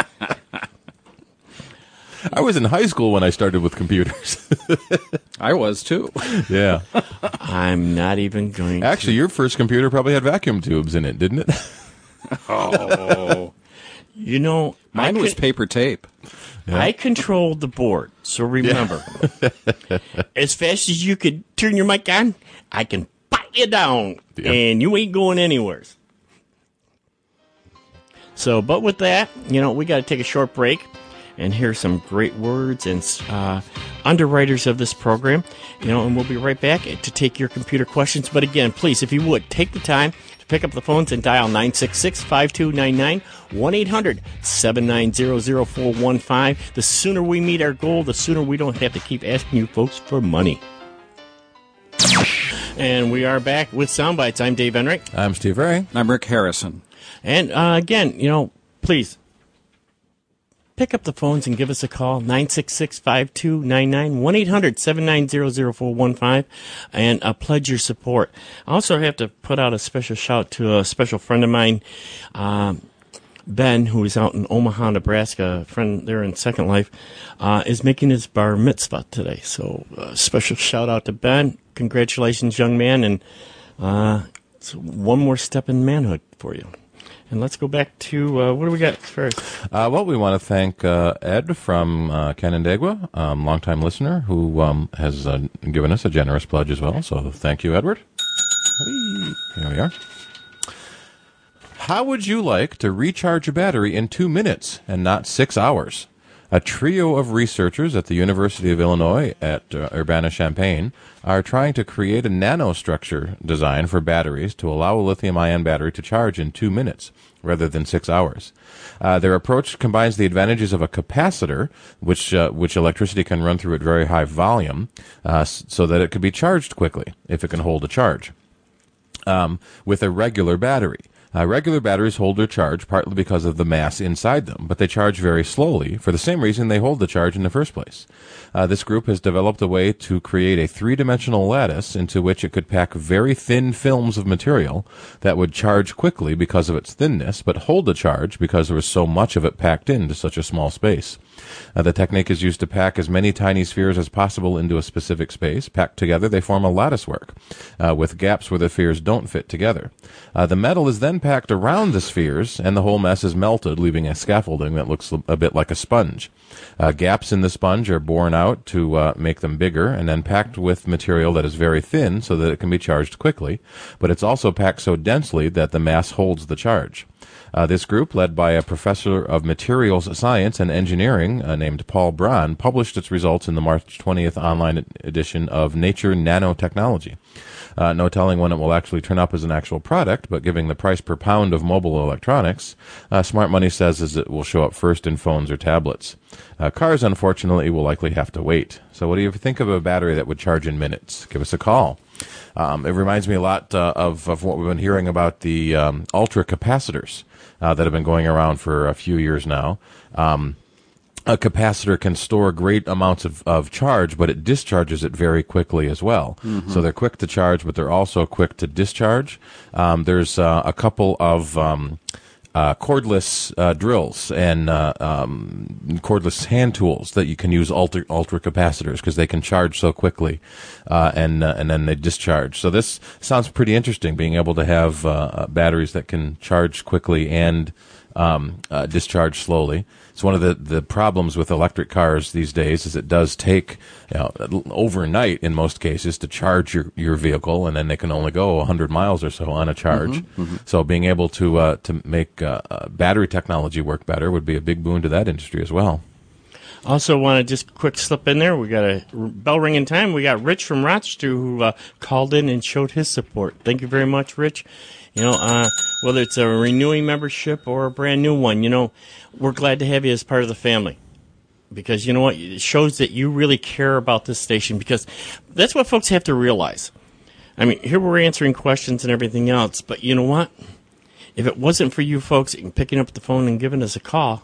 I was in high school when I started with computers. I was, too. Yeah. I'm not even going to. Actually, your first computer probably had vacuum tubes in it, didn't it? Oh. Mine was paper tape. Yeah. I controlled the board, so remember, as fast as you could turn your mic on, I can put you down, and you ain't going anywhere. So, but with that, we got to take a short break. and hear some great words and underwriters of this program. And we'll be right back to take your computer questions. But again, please, if you would, take the time to pick up the phones and dial 966-5299, 1-800-790-0415. The sooner we meet our goal, the sooner we don't have to keep asking you folks for money. And we are back with Soundbites. I'm Dave Enright. I'm Steve Ray. I'm Rick Harrison. And again, please pick up the phones and give us a call, 966-5299, 1-800-790-0415, and pledge your support. I also have to put out a special shout to a special friend of mine, Ben, who is out in Omaha, Nebraska, a friend there in Second Life, is making his bar mitzvah today. So special shout out to Ben. Congratulations, young man, and it's one more step in manhood for you. And let's go back to, what do we got first? Well, we want to thank Ed from Canandaigua, longtime listener, who has given us a generous pledge as well. So thank you, Edward. Here we are. How would you like to recharge a battery in 2 minutes and not 6 hours? A trio of researchers at the University of Illinois at Urbana-Champaign are trying to create a nanostructure design for batteries to allow a lithium-ion battery to charge in 2 minutes rather than 6 hours. Their approach combines the advantages of a capacitor, which electricity can run through at very high volume, so that it could be charged quickly if it can hold a charge, with a regular battery. Regular batteries hold their charge partly because of the mass inside them, but they charge very slowly for the same reason they hold the charge in the first place. This group has developed a way to create a three-dimensional lattice into which it could pack very thin films of material that would charge quickly because of its thinness, but hold the charge because there was so much of it packed into such a small space. The technique is used to pack as many tiny spheres as possible into a specific space. Packed together, they form a latticework, with gaps where the spheres don't fit together. The metal is then packed around the spheres, and the whole mess is melted, leaving a scaffolding that looks a bit like a sponge. Gaps in the sponge are borne out to make them bigger, and then packed with material that is very thin so that it can be charged quickly, but it's also packed so densely that the mass holds the charge. This group, led by a professor of materials science and engineering named Paul Braun, published its results in the March 20th online edition of Nature Nanotechnology. No telling when it will actually turn up as an actual product, but giving the price per pound of mobile electronics, Smart Money says is it will show up first in phones or tablets. Cars, unfortunately, will likely have to wait. So what do you think of a battery that would charge in minutes? Give us a call. It reminds me a lot of what we've been hearing about the ultra capacitors that have been going around for a few years now. A capacitor can store great amounts of charge, but it discharges it very quickly as well. Mm-hmm. So they're quick to charge, but they're also quick to discharge. There's a couple of cordless drills and cordless hand tools that you can use ultra capacitors because they can charge so quickly, and then they discharge. So this sounds pretty interesting, being able to have batteries that can charge quickly and discharge slowly. It's one of the problems with electric cars these days is it does take overnight in most cases to charge your vehicle, and then they can only go 100 miles or so on a charge. Mm-hmm, mm-hmm. So being able to make battery technology work better would be a big boon to that industry as well. Also want to just quick slip in there. We got a bell ringing time. We got Rich from Rochester who called in and showed his support. Thank you very much, Rich. Whether it's a renewing membership or a brand new one, we're glad to have you as part of the family. Because you know what? It shows that you really care about this station, because that's what folks have to realize. I mean, here we're answering questions and everything else, but you know what? If it wasn't for you folks picking up the phone and giving us a call,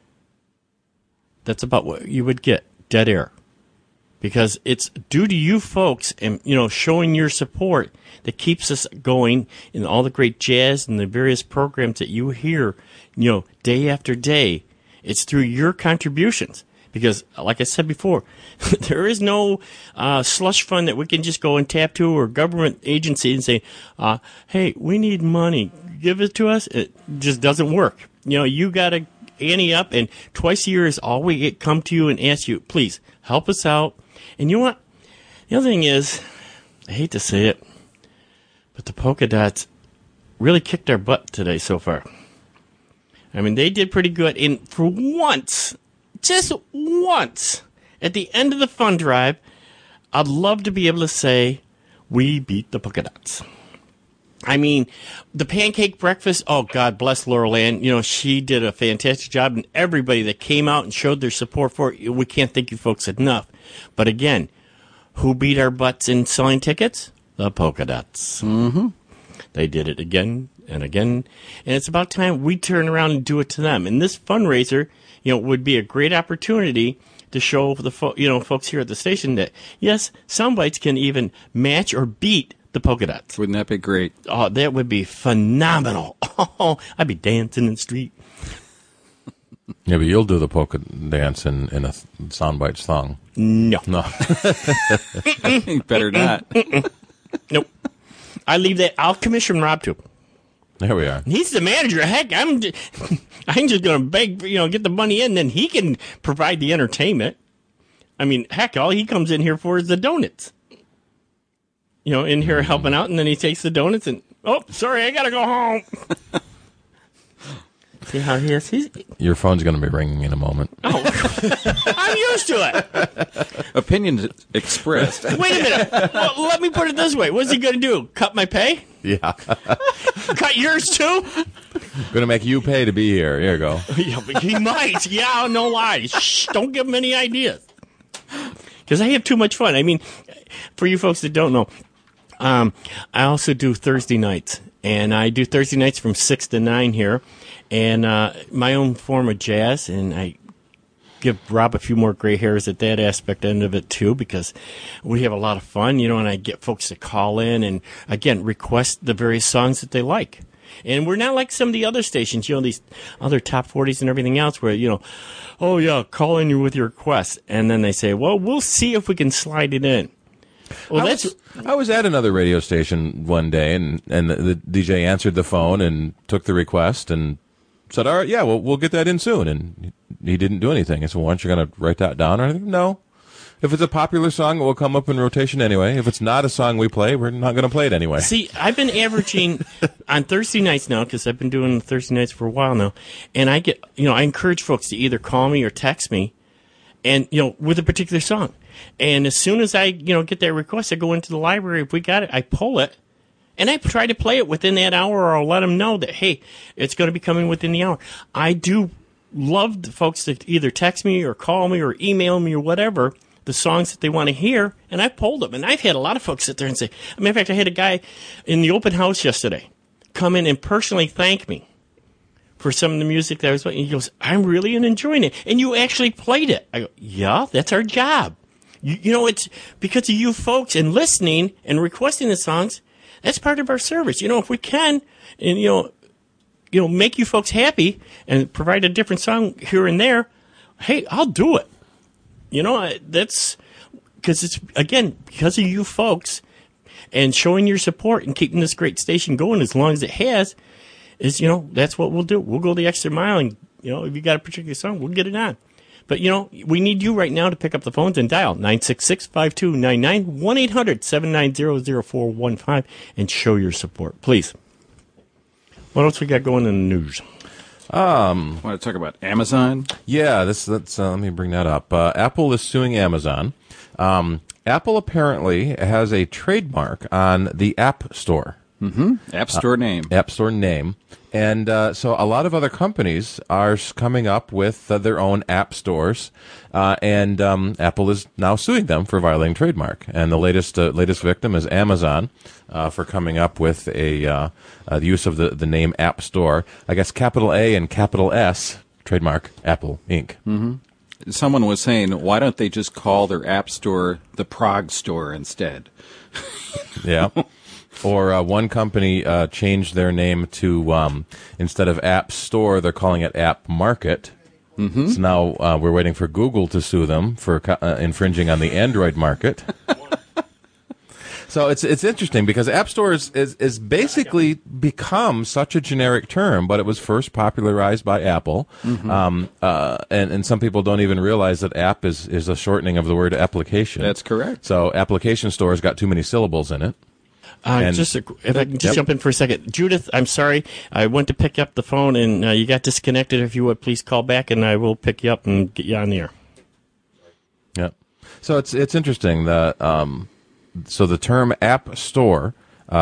that's about what you would get, dead air. Because it's due to you folks and, showing your support that keeps us going in all the great jazz and the various programs that you hear, day after day. It's through your contributions. Because, like I said before, there is no slush fund that we can just go and tap to, or government agency and say, hey, we need money. Give it to us. It just doesn't work. You got to ante up, and twice a year is all we come to you and ask you, please, help us out. And you know what? The other thing is, I hate to say it, but the polka dots really kicked our butt today so far. I mean, they did pretty good. And for once, just once at the end of the fund drive, I'd love to be able to say, we beat the polka dots. I mean, the pancake breakfast, oh, God bless Laurel Ann. You know, she did a fantastic job, and everybody that came out and showed their support for it, we can't thank you folks enough. But again, who beat our butts in selling tickets? The polka dots. Mm-hmm. They did it again and again, and it's about time we turn around and do it to them. And this fundraiser, you know, would be a great opportunity to show the folks here at the station that, yes, Soundbites can even match or beat the polka dots. Wouldn't that be great? Oh, that would be phenomenal. Oh, I'd be dancing in the street. Yeah, but you'll do the polka dance in a Soundbite song. No. Better not. Nope. I leave that. I'll commission Rob to. There we are. He's the manager. Heck, I'm just going to beg, get the money in, then he can provide the entertainment. I mean, heck, all he comes in here for is the donuts. In here helping out, and then he takes the donuts and, oh, sorry, I got to go home. See how he is? Your phone's going to be ringing in a moment. Oh, I'm used to it. Opinions expressed. Wait a minute. Well, let me put it this way. What's he going to do? Cut my pay? Yeah. Cut yours too? Going to make you pay to be here. Here you go. Yeah, but he might. Yeah, no lies. Shh, don't give him any ideas. Because I have too much fun. I mean, for you folks that don't know, I also do Thursday nights. And I do Thursday nights from 6 to 9 here. And my own form of jazz, and I give Rob a few more gray hairs at that aspect end of it too, because we have a lot of fun, and I get folks to call in and, again, request the various songs that they like. And we're not like some of the other stations, these other top 40s and everything else where, oh, yeah, call in with your request. And then they say, well, we'll see if we can slide it in. Well, I was at another radio station one day, and the DJ answered the phone and took the request and said, all right, yeah, we'll get that in soon. And he didn't do anything. I said, well, aren't you going to write that down or anything? No. If it's a popular song, it will come up in rotation anyway. If it's not a song we play, we're not going to play it anyway. See, I've been averaging on Thursday nights now, because I've been doing Thursday nights for a while now, and I get, I encourage folks to either call me or text me, and, with a particular song. And as soon as I, get that request, I go into the library. If we got it, I pull it. And I try to play it within that hour, or I'll let them know that, hey, it's going to be coming within the hour. I do love the folks to either text me or call me or email me or whatever, the songs that they want to hear, and I pulled them. And I've had a lot of folks sit there and say, as a matter of fact, I had a guy in the open house yesterday come in and personally thank me for some of the music that I was playing. He goes, I'm really enjoying it. And you actually played it. I go, yeah, that's our job. It's because of you folks and listening and requesting the songs. That's part of our service. If we can, and make you folks happy and provide a different song here and there, hey, I'll do it. That's because it's, again, because of you folks and showing your support and keeping this great station going as long as it has. Is that's what we'll do. We'll go the extra mile, and if you got a particular song, we'll get it on. But, we need you right now to pick up the phones and dial 966-5299, 1-800-790-0415, and show your support, please. What else we got going in the news? Want to talk about Amazon? Yeah, that's let me bring that up. Apple is suing Amazon. Apple apparently has a trademark on the App Store. Mm-hmm. App Store name. App Store name. And so a lot of other companies are coming up with their own app stores, and Apple is now suing them for violating trademark. And the latest victim is Amazon for coming up with the use of the name App Store. I guess capital A and capital S, trademark Apple Inc. Mm-hmm. Someone was saying, why don't they just call their app store the Prague Store instead? Yeah. Or one company changed their name to, instead of App Store, they're calling it App Market. Mm-hmm. So now we're waiting for Google to sue them for infringing on the Android market. So it's interesting because App Store is basically become such a generic term, but it was first popularized by Apple. Mm-hmm. And some people don't even realize that app is a shortening of the word application. That's correct. So application store has got too many syllables in it. If I can just jump in for a second. Judith, I'm sorry. I went to pick up the phone, and you got disconnected. If you would, please call back, and I will pick you up and get you on the air. Yeah. So it's interesting that so the term App Store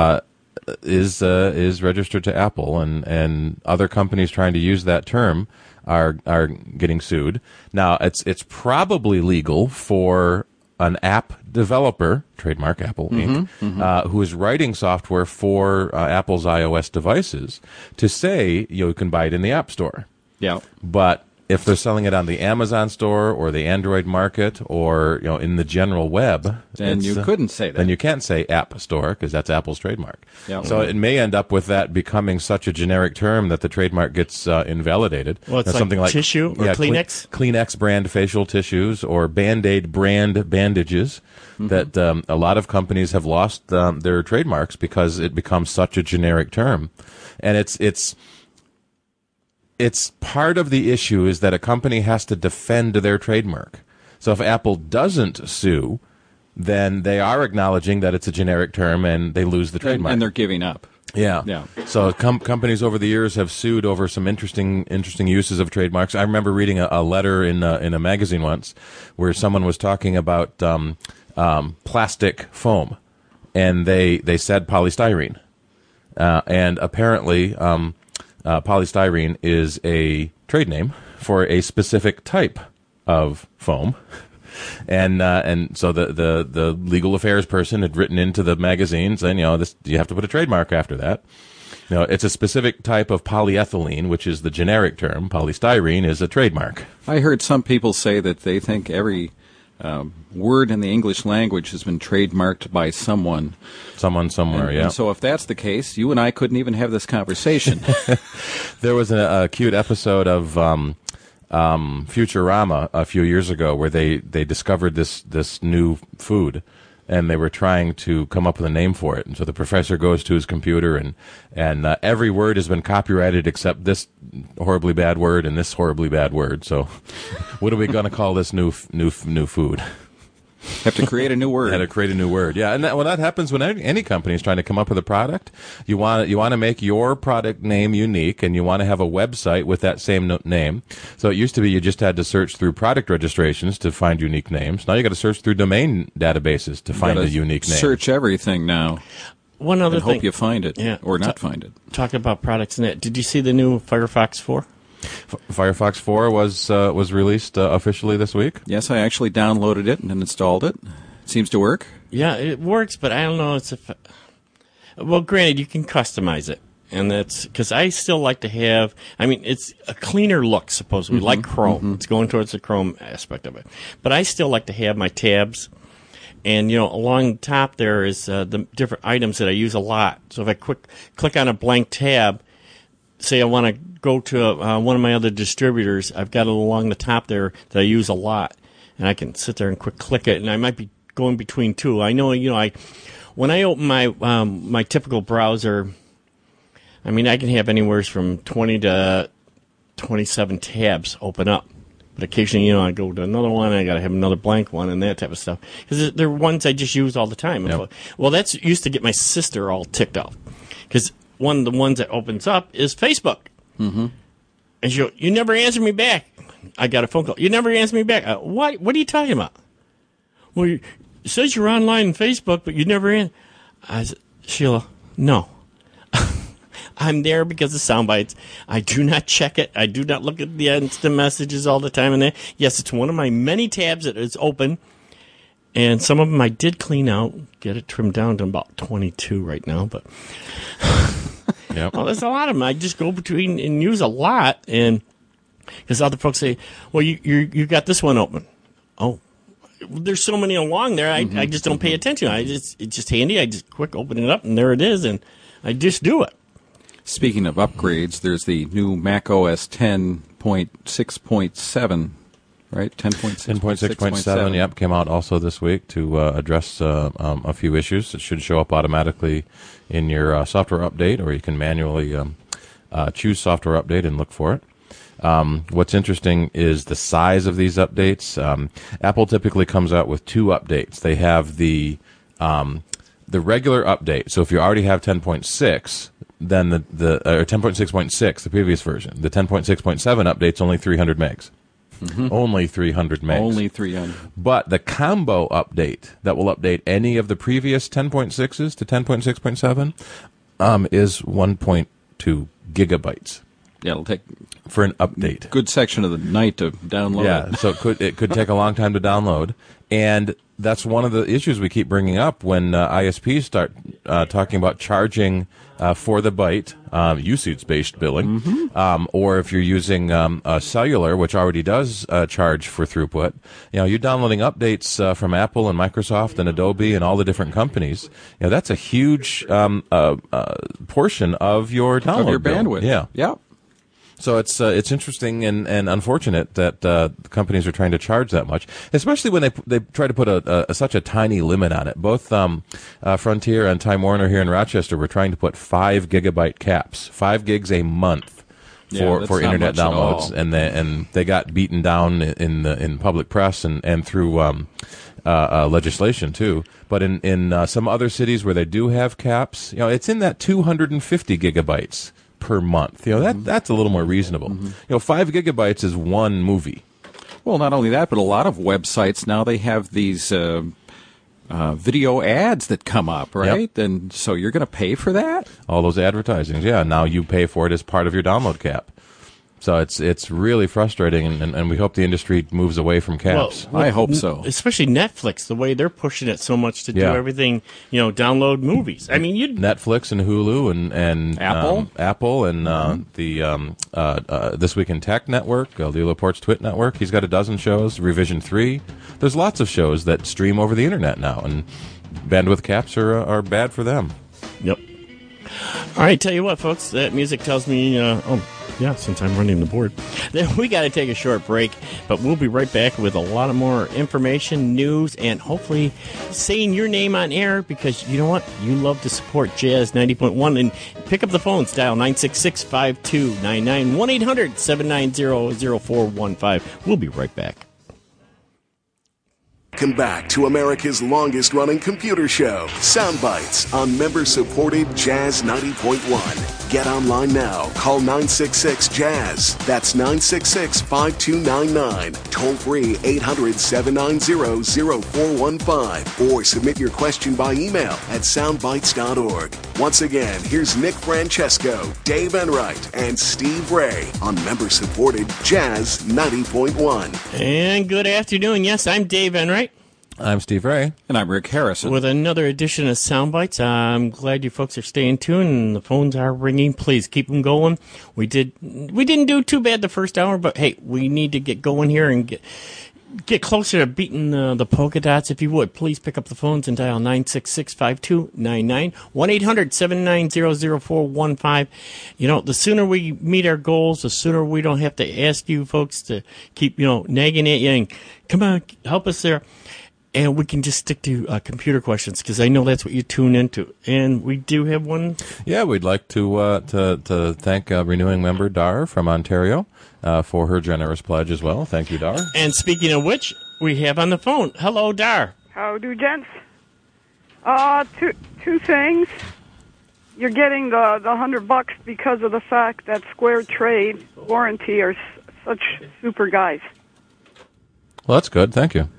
is registered to Apple, and other companies trying to use that term are getting sued. Now, it's probably legal for an app developer, trademark Apple Inc., who is writing software for Apple's iOS devices to say you can buy it in the App Store. Yeah. But if they're selling it on the Amazon store or the Android market or in the general web, then you couldn't say that. Then you can't say App Store because that's Apple's trademark. Yeah. So it may end up with that becoming such a generic term that the trademark gets invalidated. Well, it's something like tissue or Kleenex? Kleenex brand facial tissues or Band-Aid brand bandages. That a lot of companies have lost their trademarks because it becomes such a generic term, and it's part of the issue is that a company has to defend their trademark. So if Apple doesn't sue, then they are acknowledging that it's a generic term and they lose the trademark. And they're giving up. Yeah. So companies over the years have sued over some interesting uses of trademarks. I remember reading a letter in a magazine once where someone was talking about plastic foam, and they said polystyrene, and apparently polystyrene is a trade name for a specific type of foam, and so the legal affairs person had written into the magazine saying, you have to put a trademark after that. It's a specific type of polyethylene, which is the generic term. Polystyrene is a trademark. I heard some people say that they think every word in the English language has been trademarked by someone. Someone somewhere, yeah. And so if that's the case, you and I couldn't even have this conversation. There was a cute episode of Futurama a few years ago where they discovered this new food, and they were trying to come up with a name for it. And so the professor goes to his computer, and every word has been copyrighted except this horribly bad word and this horribly bad word. So what are we going to call this new food? Have to create a new word. Had to create a new word, yeah. And that happens when any company is trying to come up with a product. You want to make your product name unique, and you want to have a website with that same name. So it used to be you just had to search through product registrations to find unique names. Now you got to search through domain databases to find a unique name. Search everything now. One other thing. Hope you find it, or not find it. Talking about products in it, did you see the new Firefox 4? Firefox 4 was released officially this week. Yes, I actually downloaded it and installed it. It seems to work. Yeah, it works, but I don't know. Well, granted, you can customize it, and that's because I still like to have. I mean, it's a cleaner look, supposedly, like Chrome. It's going towards the Chrome aspect of it, but I still like to have my tabs. And, along the top there is the different items that I use a lot. So if I click on a blank tab, say I want to go to one of my other distributors, I've got it along the top there that I use a lot. And I can sit there and click it, and I might be going between two. I know, when I open my typical browser, I mean, I can have anywhere from 20 to 27 tabs open up. But occasionally, I go to another one, and I got to have another blank one and that type of stuff. Because they're ones I just use all the time. Yep. Well, that's used to get my sister all ticked off. Because one of the ones that opens up is Facebook. Mm-hmm. And she'll, you never answer me back. I got a phone call. You never answer me back. What are you talking about? Well, it says you're online on Facebook, but you never answer. I said, Sheila, no. I'm there because of sound bites. I do not check it. I do not look at the instant messages all the time in there. Yes, it's one of my many tabs that is open. And some of them I did clean out, get it trimmed down to about 22 right now. But yep. Well, there's a lot of them. I just go between and use a lot. And because other folks say, well, you got this one open. Oh, there's so many along there. I just don't pay attention. It's just handy. I just quick open it up, and there it is. And I just do it. Speaking of upgrades, there's the new Mac OS 10.6.7, right? 10.6.7, yep, came out also this week to address a few issues. It should show up automatically in your software update, or you can manually choose software update and look for it. What's interesting is the size of these updates. Apple typically comes out with 2 updates. They have the the regular update. So if you already have 10.6, then or 10.6.6, the previous version, the 10.6.7 update's only 300 megs. Mm-hmm. Only 300 megs. Only 300. But the combo update that will update any of the previous 10.6s to 10.6.7 is 1.2 gigabytes. Yeah, it'll take for an update. Good section of the night to download. Yeah, so it could take a long time to download, and that's one of the issues we keep bringing up when ISPs start talking about charging for the byte, usage-based billing, or if you're using cellular, which already does charge for throughput. You're downloading updates from Apple and Microsoft and Adobe and all the different companies. That's a huge portion of your download of your bill. bandwidth. Yeah. So it's interesting and unfortunate that companies are trying to charge that much, especially when they try to put such a tiny limit on it. Both Frontier and Time Warner here in Rochester were trying to put 5 gigabyte caps, 5 gigs a month for internet downloads, and they got beaten down in public press and through legislation too. But in some other cities where they do have caps, it's in that 250 gigabytes per month. That's a little more reasonable. 5 gigabytes is one movie. Well, not only that, but a lot of websites now, they have these video ads that come up, right? Yep. And so you're going to pay for that? All those advertisings, yeah. Now you pay for it as part of your download cap. So it's really frustrating, and we hope the industry moves away from caps. Well, I hope so. Especially Netflix, the way they're pushing it so much to do everything, download movies. I mean, Netflix and Hulu and Apple, and the This Week in Tech Network, Leo Laporte's Twit Network. He's got a dozen shows. Revision 3. There's lots of shows that stream over the internet now, and bandwidth caps are bad for them. Yep. All right, tell you what, folks. That music tells me. Since I'm running the board, then we got to take a short break, but we'll be right back with a lot of more information, news, and hopefully saying your name on air, because you know what? You love to support Jazz 90.1, and pick up the phones, dial 966-5299, 1-800-790-0415. We'll be right back. Welcome back to America's longest-running computer show, Soundbites, on member-supported Jazz 90.1. Get online now. Call 966-JAZZ. That's 966-5299. Toll-free 800-790-0415. Or submit your question by email at soundbites.org. Once again, here's Nick Francesco, Dave Enright, and Steve Ray on member-supported Jazz 90.1. And good afternoon. Yes, I'm Dave Enright. I'm Steve Ray. And I'm Rick Harrison. With another edition of Soundbites. I'm glad you folks are staying tuned and the phones are ringing. Please keep them going. We didn't do too bad the first hour, but hey, we need to get going here and get closer to beating the polka dots. If you would, please pick up the phones and dial 966-5299, 1-800-790-0415. The sooner we meet our goals, the sooner we don't have to ask you folks to keep, nagging at you and come on, help us there. And we can just stick to computer questions, because I know that's what you tune into. And we do have one. Yeah, we'd like to thank renewing member Dar from Ontario for her generous pledge as well. Thank you, Dar. And speaking of which, we have on the phone. Hello, Dar. How do, gents? Two things. You're getting the $100 because of the fact that Square Trade Warranty are such super guys. Well, that's good. Thank you.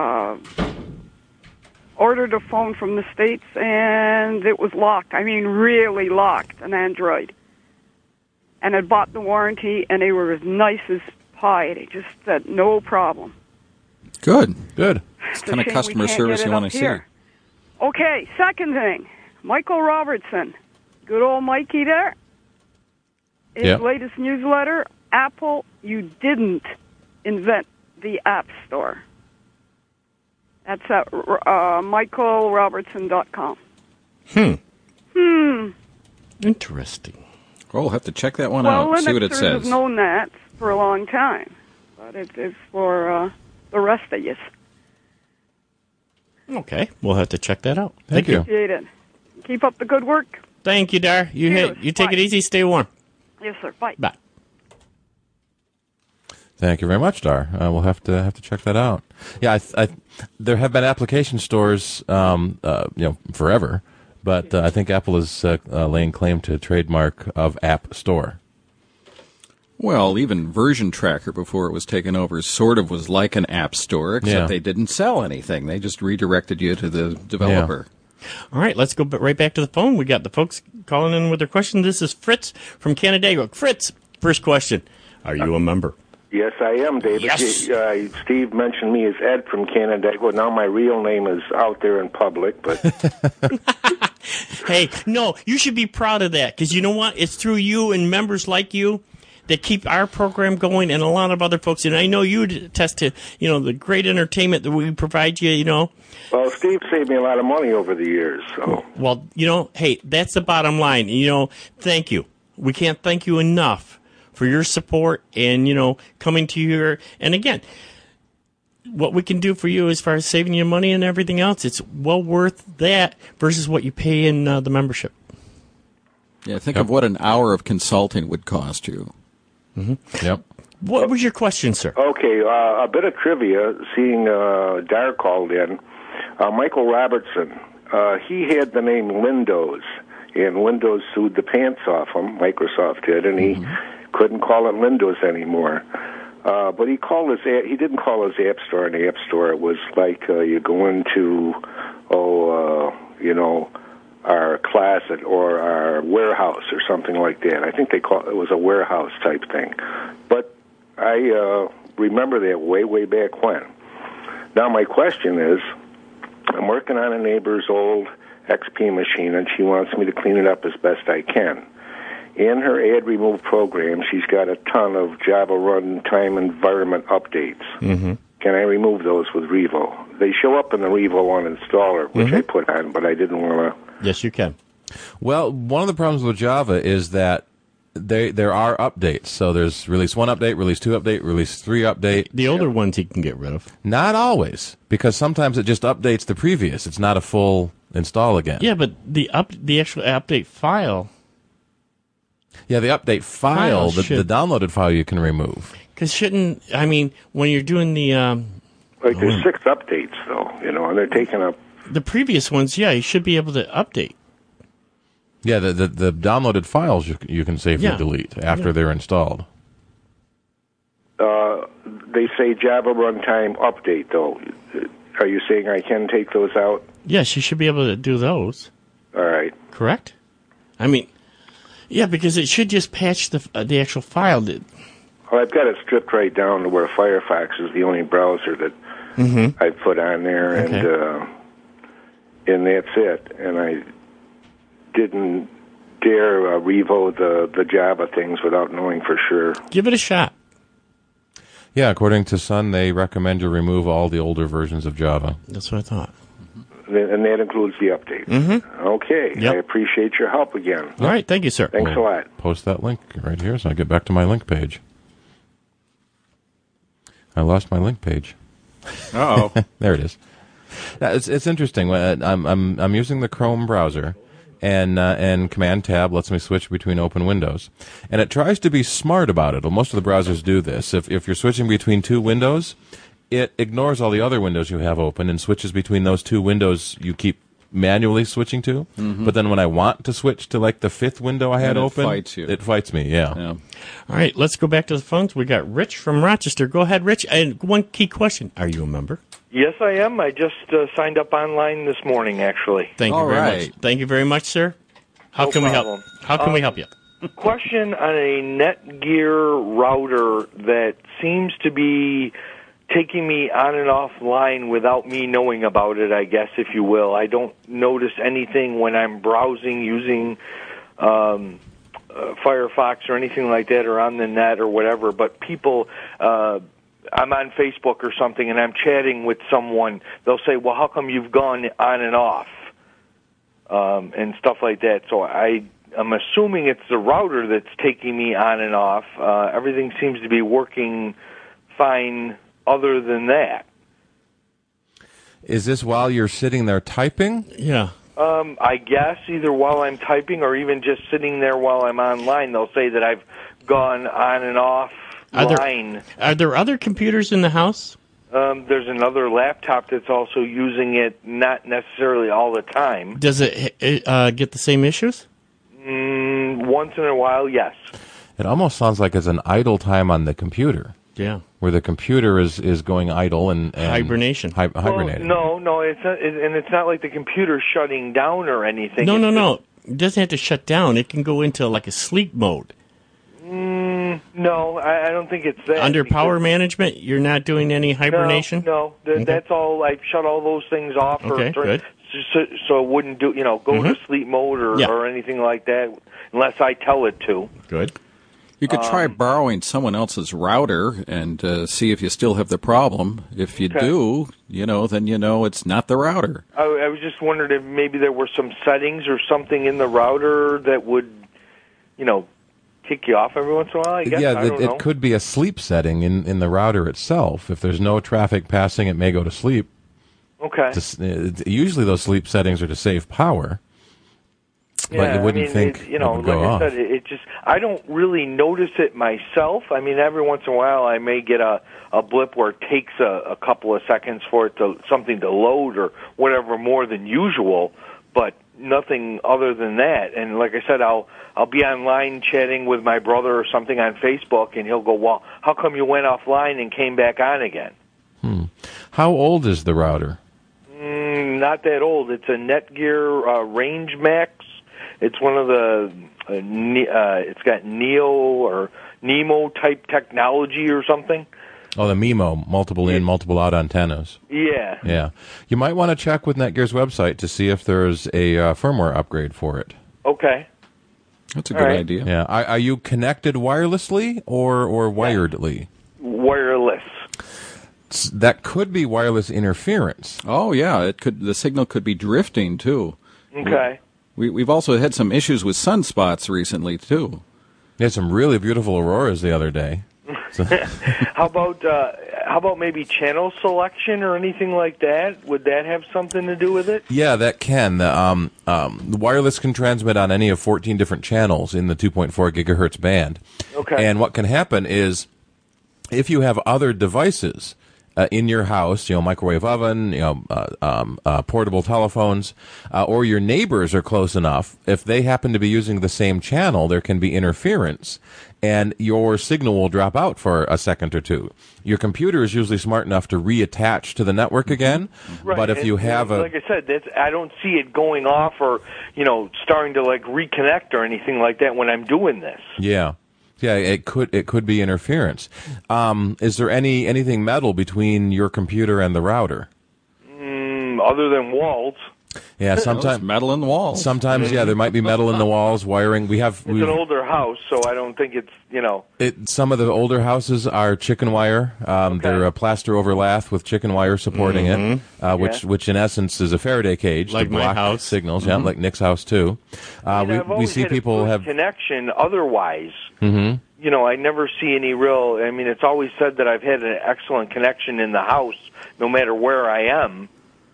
Ordered a phone from the States, and it was locked. I mean, really locked, an Android. And I bought the warranty, and they were as nice as pie. They just said, no problem. Good. It's the kind of customer service you want to see. Okay, second thing. Michael Robertson. Good old Mikey there. His latest newsletter, Apple, you didn't invent the App Store. That's at michaelrobertson.com. Interesting. Well, we'll have to check that one out, see what it says. Well, Linuxers have known that for a long time, but it's for the rest of you. Okay, we'll have to check that out. Thank you. Appreciate it. Keep up the good work. Thank you, Dar. You take it easy, stay warm. Yes, sir. Bye. Bye. Thank you very much, Dar. We'll have to check that out. Yeah, there have been application stores, forever, but I think Apple is laying claim to trademark of App Store. Well, even Version Tracker, before it was taken over, sort of was like an app store, except they didn't sell anything. They just redirected you to the developer. Yeah. All right, let's go right back to the phone. We got the folks calling in with their question. This is Fritz from Canandaigua. Fritz, first question. Are you a member? Yes, I am, David. Yes. Steve mentioned me as Ed from Canandaigua. Now my real name is out there in public, but... Hey, no, you should be proud of that, because you know what? It's through you and members like you that keep our program going, and a lot of other folks. And I know you attest to, the great entertainment that we provide you, Well, Steve saved me a lot of money over the years, so... Well, hey, that's the bottom line. Thank you. We can't thank you enough for your support and, coming to your... And again, what we can do for you as far as saving you money and everything else, it's well worth that versus what you pay in the membership. Yeah, think of what an hour of consulting would cost you. Mm-hmm. Yep. What was your question, sir? Okay, a bit of trivia, seeing Dar called in. Michael Robertson, he had the name Windows, and Windows sued the pants off him, Microsoft did, and he couldn't call it Windows anymore. But he didn't call his App Store an App Store. It was like you go into, our closet or our warehouse or something like that. I think it was a warehouse type thing. But I remember that way back when. Now my question is, I'm working on a neighbor's old XP machine, and she wants me to clean it up as best I can. In her ad remove program, she's got a ton of Java runtime environment updates. Mm-hmm. Can I remove those with Revo? They show up in the Revo uninstaller, which I put on, but I didn't want to... Yes, you can. Well, one of the problems with Java is that there are updates. So there's release 1 update, release 2 update, release 3 update. The older ones you can get rid of. Not always, because sometimes it just updates the previous. It's not a full install again. Yeah, but the actual update file... Yeah, the update file, the downloaded file you can remove. Because when you're doing the... there's 6 updates, though, and they're taking up... The previous ones, you should be able to update. Yeah, the downloaded files you can safely delete after they're installed. They say Java runtime update, though. Are you saying I can take those out? Yes, you should be able to do those. All right. Correct? Yeah, because it should just patch the actual file. Well, I've got it stripped right down to where Firefox is the only browser that I put on there, and that's it. And I didn't dare revo the Java things without knowing for sure. Give it a shot. Yeah, according to Sun, they recommend you remove all the older versions of Java. That's what I thought. And that includes the update. Mm-hmm. Okay. Yep. I appreciate your help again. All right. Thank you, sir. Thanks a lot. Post that link right here so I get back to my link page. I lost my link page. Uh-oh. There it is. It's interesting. I'm using the Chrome browser, and Command Tab lets me switch between open windows, and it tries to be smart about it. Well, most of the browsers do this. If you're switching between 2 windows, it ignores all the other windows you have open and switches between those 2 windows you keep manually switching to. Mm-hmm. But then when I want to switch to like the 5th window I had open, it fights me. Yeah. All right, let's go back to the phones. We got Rich from Rochester. Go ahead, Rich. And one key question: are you a member? Yes, I am. I just signed up online this morning, actually. Thank you very much. Thank you very much, sir. How can we help? How can we help you? Question on a Netgear router that seems to be taking me on and offline without me knowing about it, I guess, if you will. I don't notice anything when I'm browsing using Firefox or anything like that, or on the net or whatever, but people... I'm on Facebook or something, and I'm chatting with someone. They'll say, well, how come you've gone on and off, and stuff like that. So I'm assuming it's the router that's taking me on and off. Everything seems to be working fine other than that. Is this while you're sitting there typing? Yeah. I guess either while I'm typing or even just sitting there while I'm online. They'll say that I've gone on and off line. Are there other computers in the house? There's another laptop that's also using it, not necessarily all the time. Does it get the same issues? Once in a while, yes. It almost sounds like it's an idle time on the computer. Yeah. Where the computer is going idle and hibernation. Hibernating. Well, no, it's not, and it's not like the computer's shutting down or anything. No. It doesn't have to shut down. It can go into like a sleep mode. No, I don't think it's that. Under power management, you're not doing any hibernation? No, that's all. I shut all those things off. Okay, good. So it wouldn't go to sleep mode or anything like that unless I tell it to. Good. You could try borrowing someone else's router and see if you still have the problem. If you do, then it's not the router. I was just wondering if maybe there were some settings or something in the router that would, kick you off every once in a while, I guess. Yeah, I don't know. It could be a sleep setting in the router itself. If there's no traffic passing, it may go to sleep. Okay. Usually those sleep settings are to save power. But you wouldn't think it would go off. Like I said, I don't really notice it myself. I mean, every once in a while I may get a blip where it takes a couple of seconds for it something to load or whatever more than usual, but nothing other than that. And like I said, I'll be online chatting with my brother or something on Facebook, and he'll go, "Well, how come you went offline and came back on again?" How old is the router? Not that old. It's a Netgear Range Max. It's one of the, it's got Neo or Nemo type technology or something. Oh, the MIMO, multiple in, multiple out antennas. Yeah. Yeah. You might want to check with Netgear's website to see if there's a firmware upgrade for it. Okay. That's a good idea. Yeah. Are you connected wirelessly or wiredly? Wireless. That could be wireless interference. Oh, yeah. The signal could be drifting, too. Okay. We've also had some issues with sunspots recently, too. We had some really beautiful auroras the other day. How about maybe channel selection or anything like that? Would that have something to do with it? Yeah, that can. The wireless can transmit on any of 14 different channels in the 2.4 gigahertz band. Okay. And what can happen is if you have other devices in your house, microwave oven, portable telephones, or your neighbors are close enough, if they happen to be using the same channel, there can be interference, and your signal will drop out for a second or two. Your computer is usually smart enough to reattach to the network again, right. But if you have like I said, I don't see it going off or, starting to reconnect or anything like that when I'm doing this. Yeah. Yeah, it could be interference. Is there anything metal between your computer and the router? Other than walls. Yeah, sometimes metal in the walls. Sometimes, there might be metal in the walls, wiring. It's an older house, so I don't think it's Some of the older houses are chicken wire. They're a plaster over lath with chicken wire supporting it, which in essence is a Faraday cage like to block my house. signals. Yeah, like Nick's house too. We see people have connection. Otherwise, I never see any real. I mean, it's always said that I've had an excellent connection in the house, no matter where I am.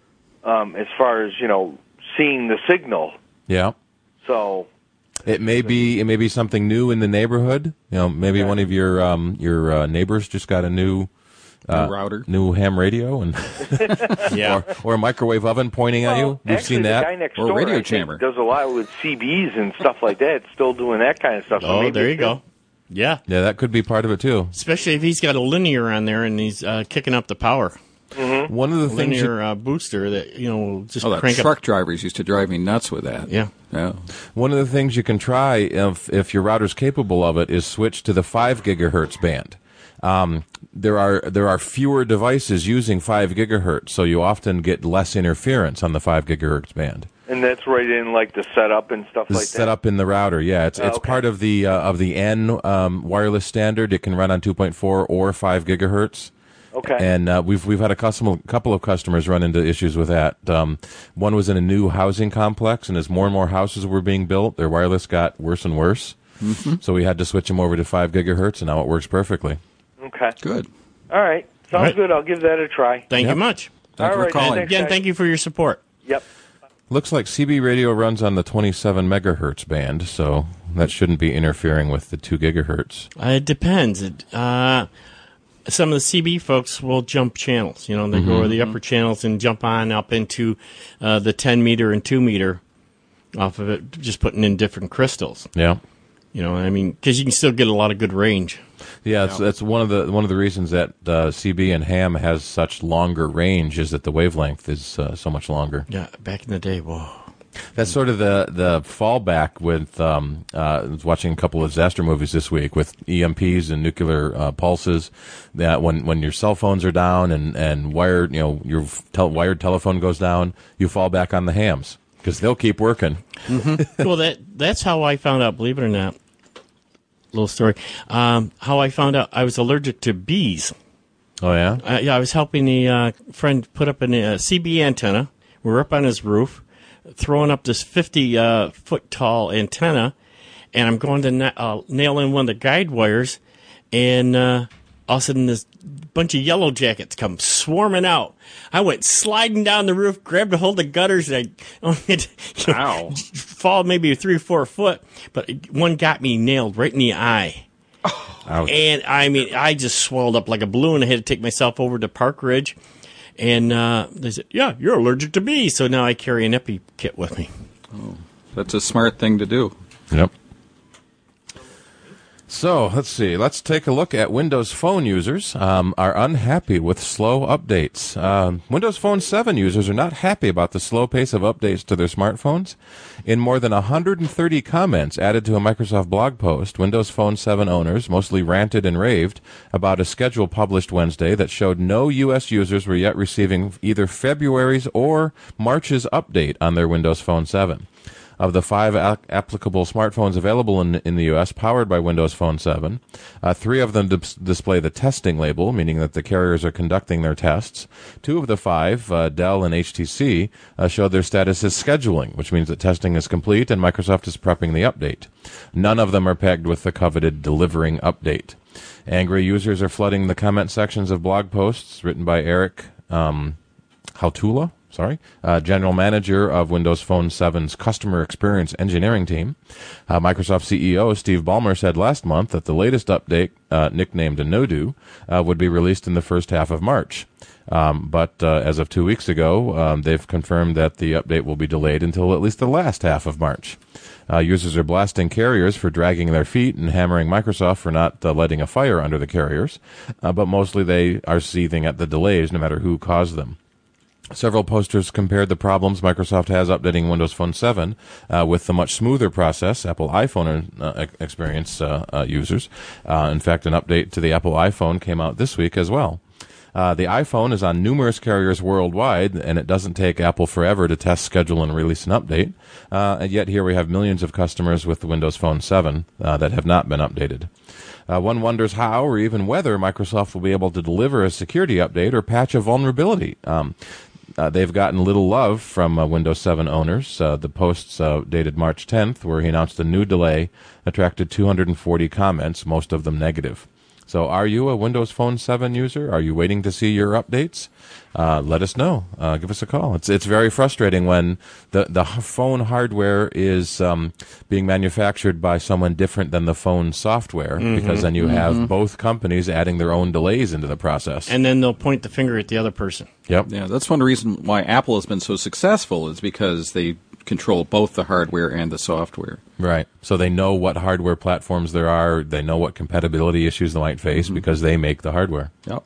As far as seeing the signal. Yeah. So it may be something new in the neighborhood. Maybe one of your neighbors just got a new router, new ham radio, and or a microwave oven pointing at you. We've seen that. The guy next or door, radio I think, chamber does a lot with CBs and stuff like that. Still doing that kind of stuff. So maybe there you go. Yeah, that could be part of it too. Especially if he's got a linear on there and he's kicking up the power. Mm-hmm. One of the things linear booster that will just crank truck up. drivers used to drive me nuts with that. Yeah. One of the things you can try if your router's capable of it is switch to the 5 gigahertz band. There are fewer devices using 5 gigahertz, so you often get less interference on the 5 gigahertz band. And that's right in the setup and stuff like that. Set up in the router, yeah. It's part of the N wireless standard. It can run on 2.4 or 5 gigahertz. Okay. And we've had a couple of customers run into issues with that. One was in a new housing complex, and as more and more houses were being built, their wireless got worse and worse. Mm-hmm. So we had to switch them over to 5 gigahertz, and now it works perfectly. Okay. Good. All right. Sounds good. I'll give that a try. Thank you much. Thank you for calling. Again, thank you for your support. Yep. Looks like CB radio runs on the 27 megahertz band, so that shouldn't be interfering with the 2 gigahertz. It depends. Some of the CB folks will jump channels. They go over the upper channels and jump on up into the 10 meter and 2 meter off of it, just putting in different crystals. Yeah. Because you can still get a lot of good range. Yeah, that's one of the reasons that CB and ham has such longer range is that the wavelength is so much longer. Yeah, back in the day, whoa. That's sort of the fallback with I was watching a couple of disaster movies this week with EMPs and nuclear pulses. That when your cell phones are down and wired, your wired telephone goes down, you fall back on the hams because they'll keep working. Mm-hmm. Well, that's how I found out. Believe it or not, little story. How I found out I was allergic to bees. Oh yeah. I was helping a friend put up a CB antenna. We were up on his roof, throwing up this 50-foot tall antenna, and I'm going to nail in one of the guide wires, and all of a sudden this bunch of yellow jackets come swarming out. I went sliding down the roof, grabbed a hold of gutters, and I fall maybe 3 or 4 foot, but one got me nailed right in the eye. Ouch. And I just swelled up like a balloon. I had to take myself over to Park Ridge. And they said, yeah, you're allergic to bees. So now I carry an Epi kit with me. Oh, that's a smart thing to do. Yep. So, let's see. Let's take a look at Windows Phone users are unhappy with slow updates. Windows Phone 7 users are not happy about the slow pace of updates to their smartphones. In more than 130 comments added to a Microsoft blog post, Windows Phone 7 owners mostly ranted and raved about a schedule published Wednesday that showed no U.S. users were yet receiving either February's or March's update on their Windows Phone 7. Of the 5 applicable smartphones available in the U.S. powered by Windows Phone 7, 3 of them display the testing label, meaning that the carriers are conducting their tests. 2 of the 5, Dell and HTC, show their status as scheduling, which means that testing is complete and Microsoft is prepping the update. None of them are pegged with the coveted delivering update. Angry users are flooding the comment sections of blog posts written by Eric Hautula, General Manager of Windows Phone 7's Customer Experience Engineering Team. Microsoft CEO Steve Ballmer said last month that the latest update, nicknamed Nodu, would be released in the first half of March. But as of 2 weeks ago, they've confirmed that the update will be delayed until at least the last half of March. Users are blasting carriers for dragging their feet and hammering Microsoft for not lighting a fire under the carriers, but mostly they are seething at the delays no matter who caused them. Several posters compared the problems Microsoft has updating Windows Phone 7 with the much smoother process Apple iPhone experience users. In fact, an update to the Apple iPhone came out this week as well. The iPhone is on numerous carriers worldwide, and it doesn't take Apple forever to test, schedule, and release an update. And yet here we have millions of customers with the Windows Phone 7 that have not been updated. One wonders how or even whether Microsoft will be able to deliver a security update or patch a vulnerability. They've gotten little love from Windows 7 owners. The posts dated March 10th, where he announced a new delay, attracted 240 comments, most of them negative. So are you a Windows Phone 7 user? Are you waiting to see your updates? Let us know. Give us a call. It's very frustrating when the phone hardware is being manufactured by someone different than the phone software, because then you have both companies adding their own delays into the process. And then they'll point the finger at the other person. Yep. Yeah, that's one reason why Apple has been so successful is because they control both the hardware and the software. Right. So they know what hardware platforms there are. They know what compatibility issues they might face because they make the hardware. Yep.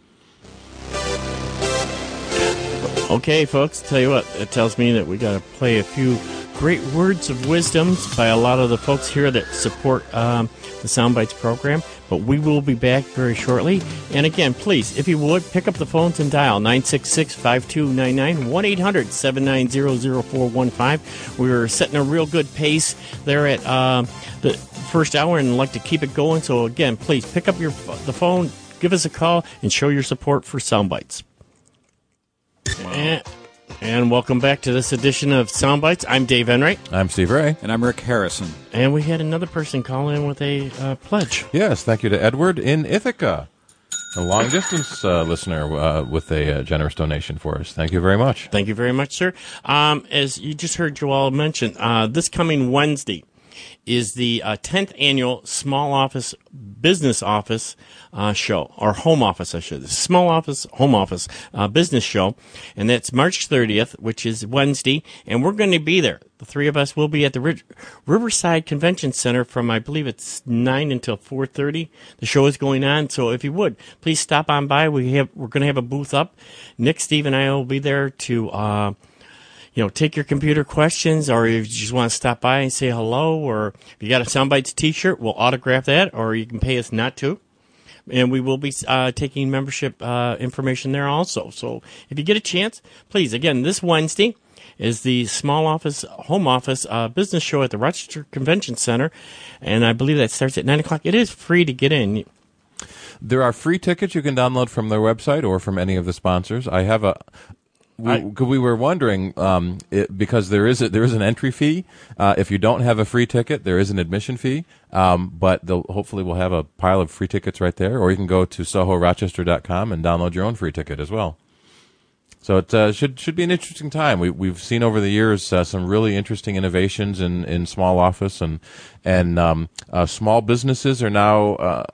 Okay, folks, tell you what, it tells me that we got to play a few great words of wisdom by a lot of the folks here that support the Soundbites program. But we will be back very shortly. And again, please, if you would, pick up the phones and dial 966-5299, 1-800-790-0415. We're setting a real good pace there at the first hour and like to keep it going. So again, please pick up the phone, give us a call, and show your support for Soundbites. Wow. And welcome back to this edition of Soundbites. I'm Dave Enright. I'm Steve Ray. And I'm Rick Harrison. And we had another person call in with a pledge. Yes, thank you to Edward in Ithaca. A long-distance listener with a generous donation for us. Thank you very much. Thank you very much, sir. As you just heard Joel mention, this coming Wednesday is the 10th annual Small Office Business Office show, or Home Office, I should say. Small Office, Home Office Business Show. And that's March 30th, which is Wednesday. And we're going to be there. The three of us will be at the Riverside Convention Center from, I believe it's 9 until 4:30. The show is going on. So if you would, please stop on by. We're going to have a booth up. Nick, Steve, and I will be there to take your computer questions, or if you just want to stop by and say hello, or if you got a Soundbites t-shirt, we'll autograph that, or you can pay us not to. And we will be taking membership information there also. So if you get a chance, please, again, this Wednesday is the Small Office, Home Office Business Show at the Rochester Convention Center, and I believe that starts at 9 o'clock. It is free to get in. There are free tickets you can download from their website or from any of the sponsors. I have we were wondering because there is an entry fee. If you don't have a free ticket, there is an admission fee. But hopefully we'll have a pile of free tickets right there, or you can go to SohoRochester.com and download your own free ticket as well. So it should be an interesting time. We've seen over the years some really interesting innovations in small office, and small businesses are now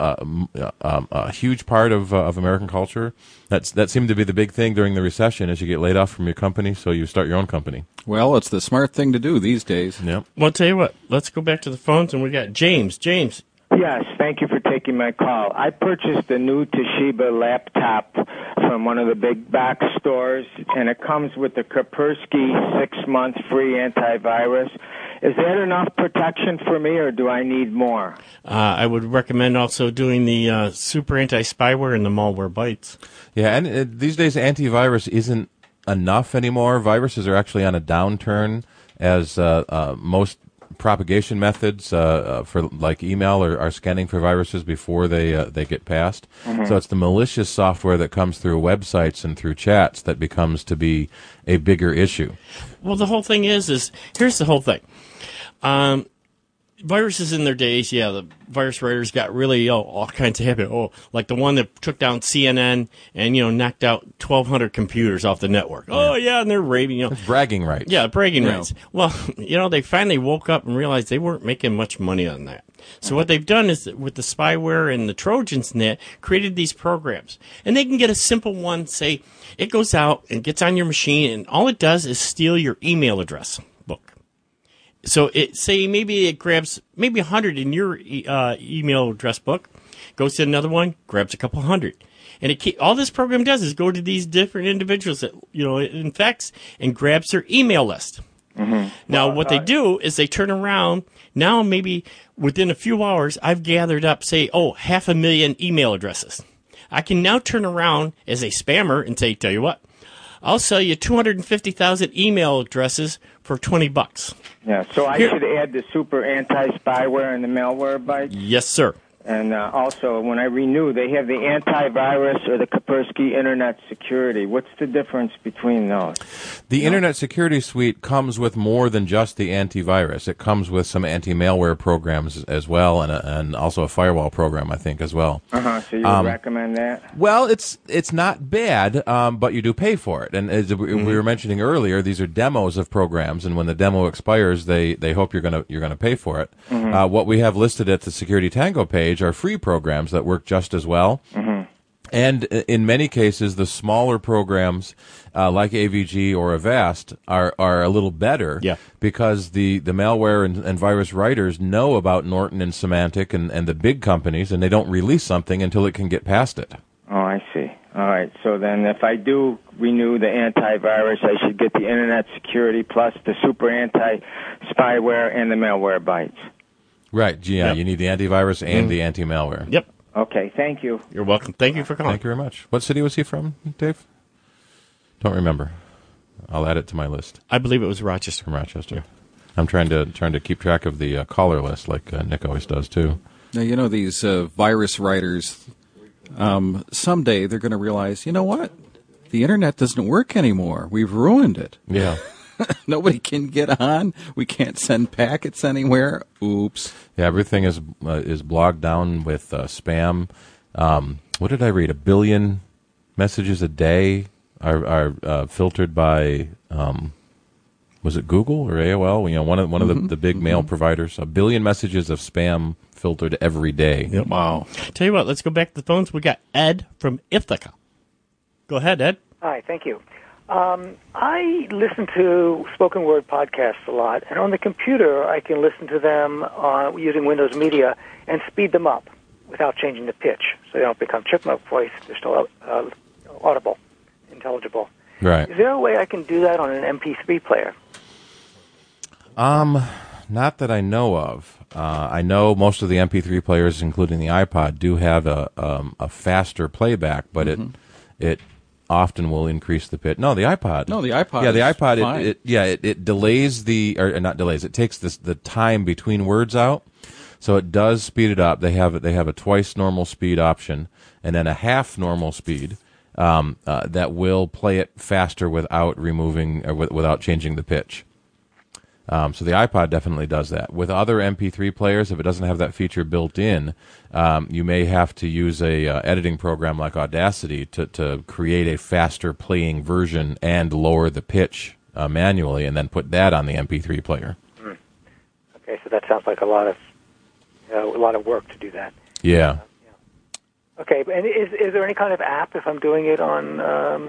a huge part of American culture. That seemed to be the big thing during the recession, as you get laid off from your company, so you start your own company. Well, it's the smart thing to do these days. Yep. Well, I'll tell you what. Let's go back to the phones, and we got James. James. Yes, thank you for taking my call. I purchased a new Toshiba laptop from one of the big box stores, and it comes with the Kaspersky 6-month free antivirus. Is that enough protection for me, or do I need more? I would recommend also doing the super anti-spyware and the malware bytes. Yeah, and these days antivirus isn't enough anymore. Viruses are actually on a downturn, as most propagation methods for like email are scanning for viruses before they get passed. Mm-hmm. So it's the malicious software that comes through websites and through chats that becomes to be a bigger issue. Well, the whole thing is here's the whole thing. Viruses in their days, yeah, the virus writers got really all kinds of happy. Like the one that took down CNN and knocked out 1,200 computers off the network. Yeah. Oh yeah, and they're raving. It's bragging rights. Yeah, bragging rights. Well, they finally woke up and realized they weren't making much money on that. So what they've done is with the spyware and the Trojans net created these programs, and they can get a simple one. Say it goes out and gets on your machine, and all it does is steal your email address. So maybe it grabs 100 in your email address book, goes to another one, grabs a couple hundred, and all this program does is go to these different individuals that it infects and grabs their email list. Mm-hmm. Now what they do is they turn around. Now maybe within a few hours, I've gathered up 500,000 email addresses. I can now turn around as a spammer and say, tell you what, I'll sell you 250,000 email addresses for $20. Yeah, so I should add the super anti-spyware and the malware bytes? Yes, sir. And also, when I renew, they have the antivirus or the Kaspersky Internet Security. What's the difference between those? The Internet Security Suite comes with more than just the antivirus. It comes with some anti-malware programs as well, and also a firewall program, I think, as well. So you would recommend that? Well, it's not bad, but you do pay for it. And as we were mentioning earlier, these are demos of programs, and when the demo expires, they hope you're gonna pay for it. Mm-hmm. What we have listed at the Security Tango page are free programs that work just as well. Mm-hmm. And in many cases, the smaller programs like AVG or Avast are a little better because the malware and virus writers know about Norton and Symantec and the big companies, and they don't release something until it can get past it. Oh, I see. All right. So then if I do renew the antivirus, I should get the Internet Security plus the super anti-spyware and the malware bytes. Right, yeah, you need the antivirus and the anti-malware. Yep. Okay, thank you. You're welcome. Thank you for calling. Thank you very much. What city was he from, Dave? Don't remember. I'll add it to my list. I believe it was Rochester. From Rochester. Yeah. I'm trying to keep track of the caller list like Nick always does, too. Now, these virus writers, someday they're going to realize, you know what? The Internet doesn't work anymore. We've ruined it. Yeah. Nobody can get on. We can't send packets anywhere. Oops. Yeah, everything is bogged down with spam. what did I read? 1 billion messages a day are filtered by, was it Google or AOL? You know, one of the big mail providers. 1 billion messages of spam filtered every day. Yep. Wow. Tell you what, let's go back to the phones. We got Ed from Ithaca. Go ahead, Ed. Hi, thank you. I listen to spoken word podcasts a lot, and on the computer I can listen to them using Windows Media and speed them up without changing the pitch, so they don't become chipmunk voice. They're still audible, intelligible. Right. Is there a way I can do that on an MP3 player? Not that I know of. I know most of the MP3 players, including the iPod, do have a faster playback, but it often will increase the pitch. No, the iPod. No, the iPod. Yeah, the iPod. Fine. It delays or not delays. It takes the time between words out, so it does speed it up. They have a twice normal speed option and then a half normal speed that will play it faster without removing or without changing the pitch. So the iPod definitely does that. With other MP3 players, if it doesn't have that feature built in, you may have to use a editing program like Audacity to create a faster playing version and lower the pitch manually, and then put that on the MP3 player. Okay, so that sounds like a lot of work to do that. Yeah. Okay, and is there any kind of app if I'm doing it on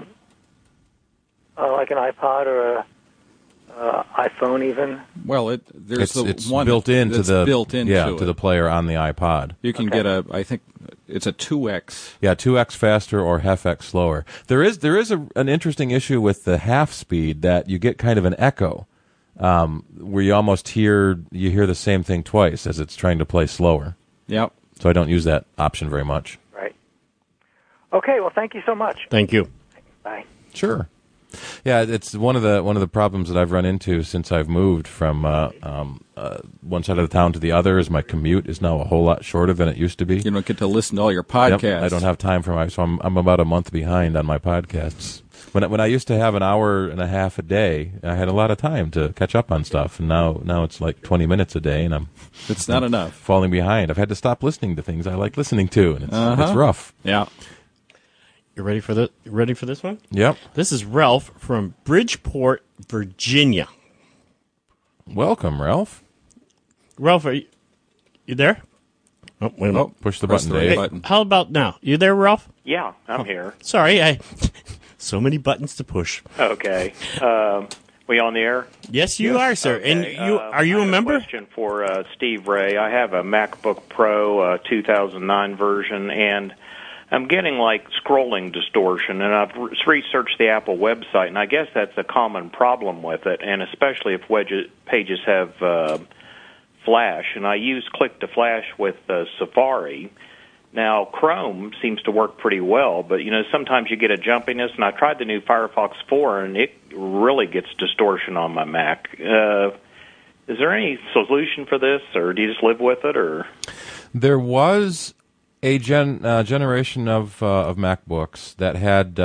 like an iPod or a iPhone even? Well, it's one built into to the player on the iPod. You can get I think it's a 2x. Yeah, 2x faster or half x slower. There is an interesting issue with the half speed that you get kind of an echo, where you almost hear the same thing twice as it's trying to play slower. Yep. So I don't use that option very much. Right. Okay. Well, thank you so much. Thank you. Bye. Sure. Yeah, it's one of the problems that I've run into since I've moved from one side of the town to the other. Is my commute is now a whole lot shorter than it used to be. You don't get to listen to all your podcasts. Yep, I don't have time so I'm about a month behind on my podcasts. When I used to have an hour and a half a day, I had a lot of time to catch up on stuff, and now it's like 20 minutes a day, and it's not enough. Falling behind. I've had to stop listening to things I like listening to, and it's rough. Yeah. You ready for this one? Yep. This is Ralph from Bridgeport, Virginia. Welcome, Ralph. Ralph, are you there? Oh, wait a minute. Push the button, Dave. Hey, how about now? You there, Ralph? Yeah, I'm here. Sorry, so many buttons to push. Okay. We on the air? Yes, you are, sir. Okay. And are you a member? I have a question for Steve Ray. I have a MacBook Pro 2009 version, and I'm getting like scrolling distortion, and I've researched the Apple website, and I guess that's a common problem with it, and especially if pages have Flash, and I use Click to Flash with Safari. Now, Chrome seems to work pretty well, but, sometimes you get a jumpiness, and I tried the new Firefox 4, and it really gets distortion on my Mac. Is there any solution for this, or do you just live with it, or? There was a generation of MacBooks that had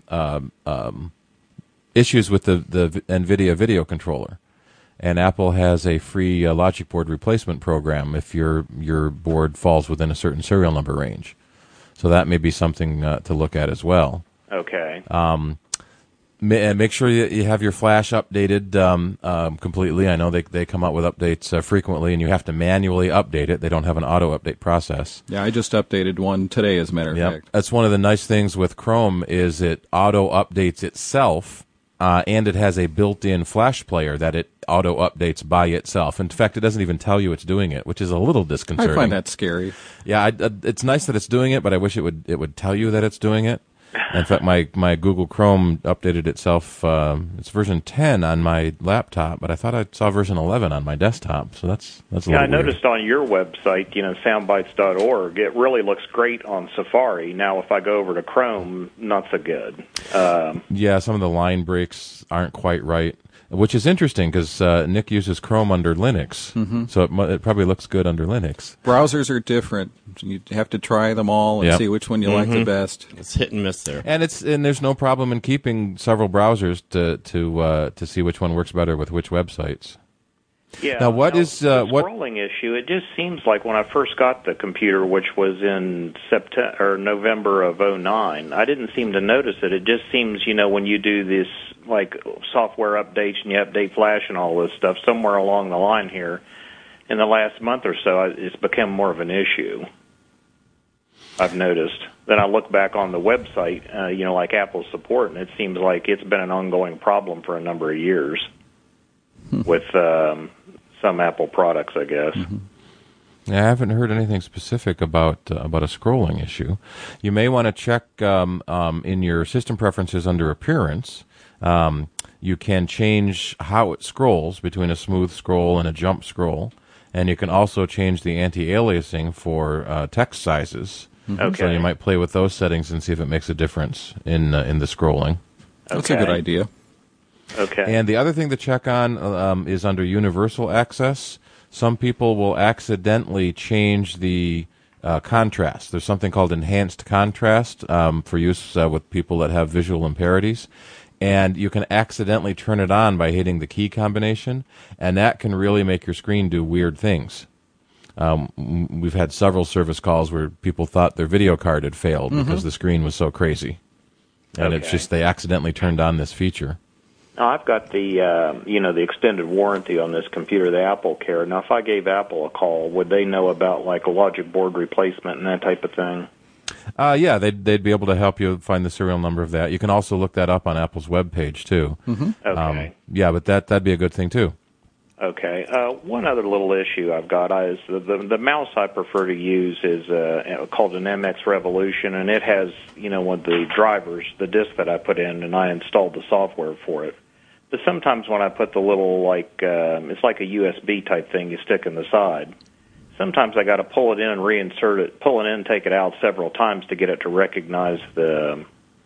issues with the NVIDIA video controller, and Apple has a free Logic board replacement program if your board falls within a certain serial number range. So that may be something to look at as well. Okay. Make sure you have your Flash updated completely. I know they come out with updates frequently, and you have to manually update it. They don't have an auto-update process. Yeah, I just updated one today, as a matter of fact. That's one of the nice things with Chrome is it auto-updates itself, and it has a built-in Flash player that it auto-updates by itself. In fact, it doesn't even tell you it's doing it, which is a little disconcerting. I find that scary. Yeah, it's nice that it's doing it, but I wish it would tell you that it's doing it. In fact, my Google Chrome updated itself. It's version 10 on my laptop, but I thought I saw version 11 on my desktop. So that's a little I noticed on your website, soundbites.org, it really looks great on Safari. Now, if I go over to Chrome, not so good. Yeah, some of the line breaks aren't quite right, which is interesting because Nick uses Chrome under Linux, so it probably looks good under Linux. Browsers are different. You have to try them all and see which one you like the best. It's hit and miss there, and there's no problem in keeping several browsers to see which one works better with which websites. Yeah. Now, what is the what scrolling issue? It just seems like when I first got the computer, which was in September or November of '09, I didn't seem to notice it. It just seems, when you do this like software updates and you update Flash and all this stuff, somewhere along the line here, in the last month or so, it's become more of an issue. I've noticed. Then I look back on the website, like Apple support, and it seems like it's been an ongoing problem for a number of years with some Apple products, I guess. Mm-hmm. Yeah, I haven't heard anything specific about a scrolling issue. You may want to check in your system preferences under Appearance. You can change how it scrolls between a smooth scroll and a jump scroll, and you can also change the anti-aliasing for text sizes. Okay. So you might play with those settings and see if it makes a difference in the scrolling. That's a good idea. Okay. And the other thing to check on is under Universal Access. Some people will accidentally change the contrast. There's something called enhanced contrast for use with people that have visual impairments. And you can accidentally turn it on by hitting the key combination, and that can really make your screen do weird things. We've had several service calls where people thought their video card had failed because the screen was so crazy. And it's just they accidentally turned on this feature. Now, I've got the the extended warranty on this computer, the Apple Care. Now, if I gave Apple a call, would they know about like a logic board replacement and that type of thing? Yeah, they'd be able to help you find the serial number of that. You can also look that up on Apple's webpage too. Okay. Yeah, but that'd be a good thing too. Okay. One other little issue I've got is the mouse I prefer to use is called an MX Revolution, and it has one of the drivers, the disk that I put in, and I installed the software for it. But sometimes when I put the little it's like a USB type thing you stick in the side. Sometimes I got to pull it in and reinsert it, pull it in, take it out several times to get it to recognize the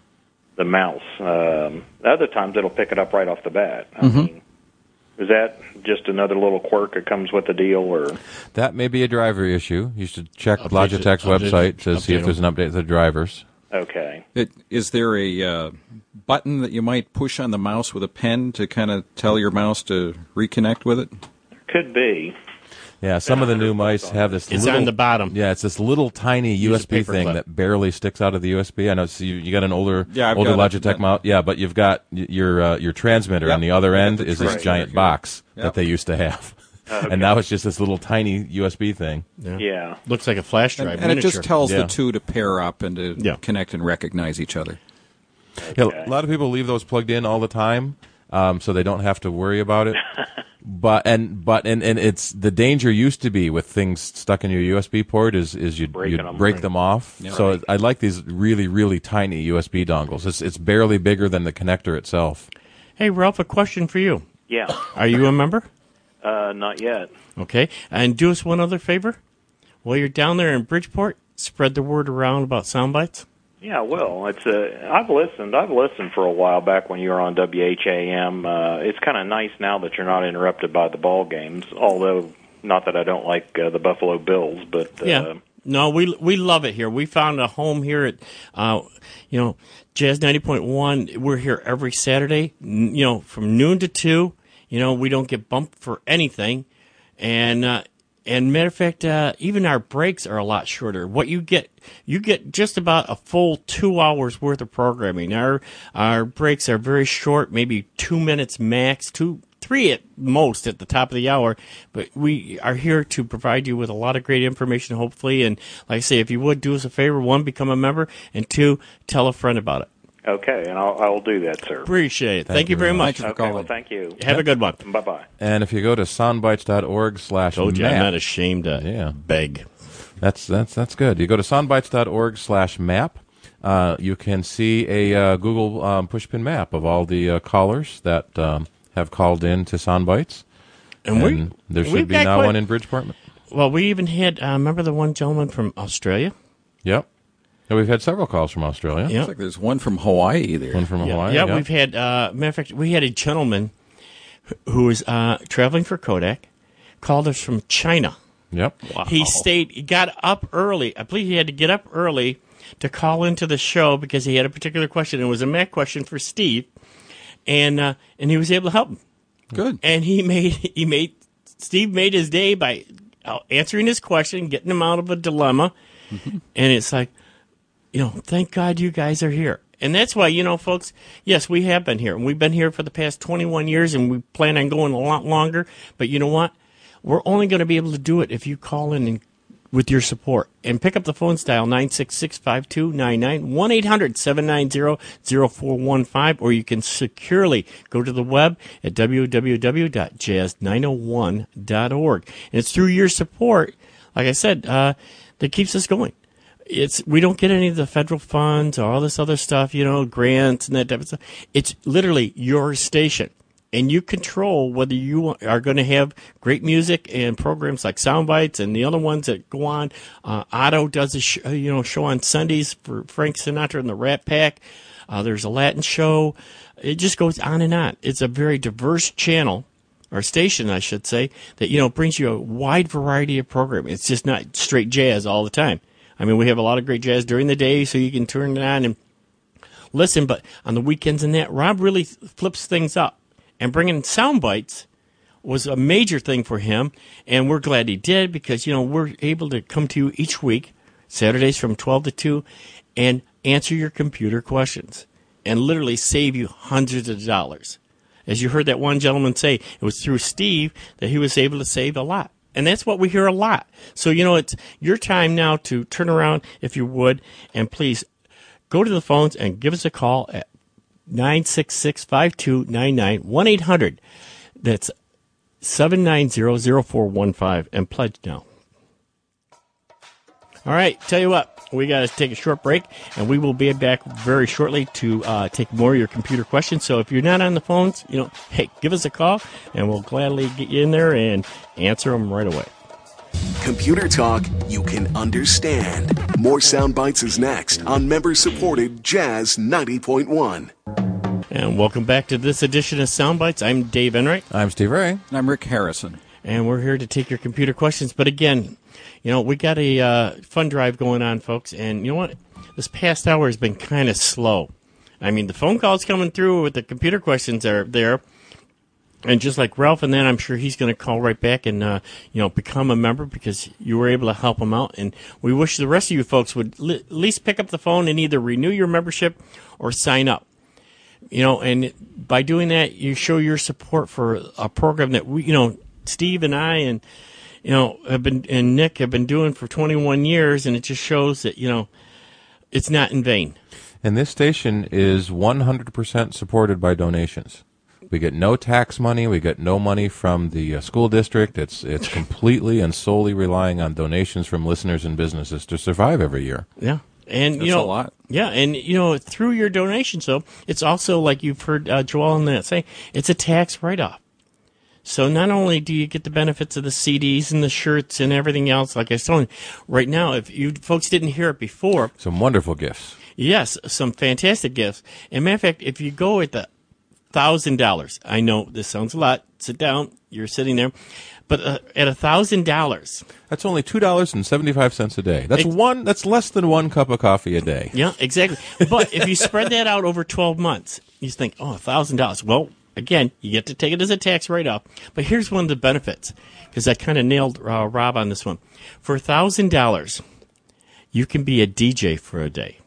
mouse. Other times it'll pick it up right off the bat. I mean, is that just another little quirk that comes with the deal, or that may be a driver issue? You should check Logitech's website to see if there's an update to the drivers. Okay. Is there a button that you might push on the mouse with a pen to kind of tell your mouse to reconnect with it? Could be. Yeah, some of the new mice have this. It's on the bottom. Yeah, it's this little tiny USB thing that barely sticks out of the USB. I know. So you got an older Logitech mouse. Yeah, but you've got your transmitter on the other end is this giant box that they used to have. And now it's just this little tiny USB thing. Yeah. Looks like a flash drive. And it just tells the two to pair up and to connect and recognize each other. Okay. Yeah, a lot of people leave those plugged in all the time, so they don't have to worry about it. But it's the danger used to be with things stuck in your USB port is you'd break them off. Yeah. So I like these really, really tiny USB dongles. It's barely bigger than the connector itself. Hey, Ralph, a question for you. Yeah. Are you a member? Not yet. Okay. And do us one other favor. While you're down there in Bridgeport, spread the word around about Soundbites. Yeah, well, it's I've listened for a while back when you were on WHAM. It's kind of nice now that you're not interrupted by the ball games. Although, not that I don't like the Buffalo Bills, but no, we love it here. We found a home here at Jazz 90.1. We're here every Saturday, from noon to 2. We don't get bumped for anything, and matter of fact, even our breaks are a lot shorter. What you get just about a full 2 hours worth of programming. Our breaks are very short, maybe 2 minutes max, 3 at most at the top of the hour. But we are here to provide you with a lot of great information, hopefully. And like I say, if you would do us a favor, 1, become a member, and 2, tell a friend about it. Okay, and I will do that, sir. Appreciate it. Thank you very much. Okay, well, thank you. Have a good one. Bye-bye. And if you go to soundbites.org/map. Told you, I'm not ashamed to beg. That's good. You go to soundbites.org/map. You can see a Google pushpin map of all the callers that have called in to Soundbites. And there should be now one in Bridgeport. Well, we even had, remember the one gentleman from Australia? Yep. Yeah, we've had several calls from Australia. Looks like there's one from Hawaii there. One from Hawaii. Yeah, we've had, matter of fact, we had a gentleman who was traveling for Kodak, called us from China. Yep. Wow. He got up early. I believe he had to get up early to call into the show because he had a particular question. It was a Mac question for Steve, and he was able to help him. Good. And he made Steve made his day by answering his question, getting him out of a dilemma. Mm-hmm. And it's like, thank God you guys are here. And that's why, folks, yes, we have been here. And we've been here for the past 21 years, and we plan on going a lot longer. But you know what? We're only going to be able to do it if you call in and with your support. And pick up the phone, dial 966-5299, 1-800-790-0415, or you can securely go to the web at www.jazz901.org. And it's through your support, like I said, that keeps us going. We don't get any of the federal funds or all this other stuff, grants and that type of stuff. It's literally your station. And you control whether you are going to have great music and programs like Soundbites and the other ones that go on. Otto does a show on Sundays for Frank Sinatra and the Rat Pack. There's a Latin show. It just goes on and on. It's a very diverse channel, or station, I should say, that brings you a wide variety of programming. It's just not straight jazz all the time. I mean, we have a lot of great jazz during the day, so you can turn it on and listen. But on the weekends and that, Rob really flips things up. And bringing sound bites was a major thing for him, and we're glad he did because, we're able to come to you each week, Saturdays from 12 to 2, and answer your computer questions and literally save you hundreds of dollars. As you heard that one gentleman say, it was through Steve that he was able to save a lot. And that's what we hear a lot. So, it's your time now to turn around, if you would, and please go to the phones and give us a call at 966-5299, 1-800. That's 790-0415, and pledge now. All right, tell you what, we got to take a short break, and we will be back very shortly to take more of your computer questions. So if you're not on the phones, hey, give us a call, and we'll gladly get you in there and answer them right away. Computer talk you can understand. More Sound Bites is next on member-supported Jazz 90.1. And welcome back to this edition of Sound Bites. I'm Dave Enright. I'm Steve Ray. And I'm Rick Harrison. And we're here to take your computer questions. But again, we got a fund drive going on, folks. And you know what? This past hour has been kind of slow. I mean, the phone calls coming through with the computer questions are there. And just like Ralph and then, I'm sure he's going to call right back and, become a member because you were able to help him out. And we wish the rest of you folks would at least pick up the phone and either renew your membership or sign up. And by doing that, you show your support for a program that we, Steve and I and, have been, and Nick have been doing for 21 years. And it just shows that, it's not in vain. And this station is 100% supported by donations. We get no tax money. We get no money from the school district. It's completely and solely relying on donations from listeners and businesses to survive every year. Yeah. And, that's a lot. Yeah. And, through your donations, though, it's also, like you've heard Joel and that say, it's a tax write-off. So not only do you get the benefits of the CDs and the shirts and everything else, like I was telling you, right now, if you folks didn't hear it before. Some wonderful gifts. Yes, some fantastic gifts. And matter of fact, if you go at the $1,000, I know this sounds a lot. Sit down. You're sitting there. But at $1,000, that's only $2.75 a day. That's less than one cup of coffee a day. Yeah, exactly. But if you spread that out over 12 months, you think, $1,000. Well, again, you get to take it as a tax write-off. But here's one of the benefits, because I kind of nailed Rob on this one. For $1,000, you can be a DJ for a day.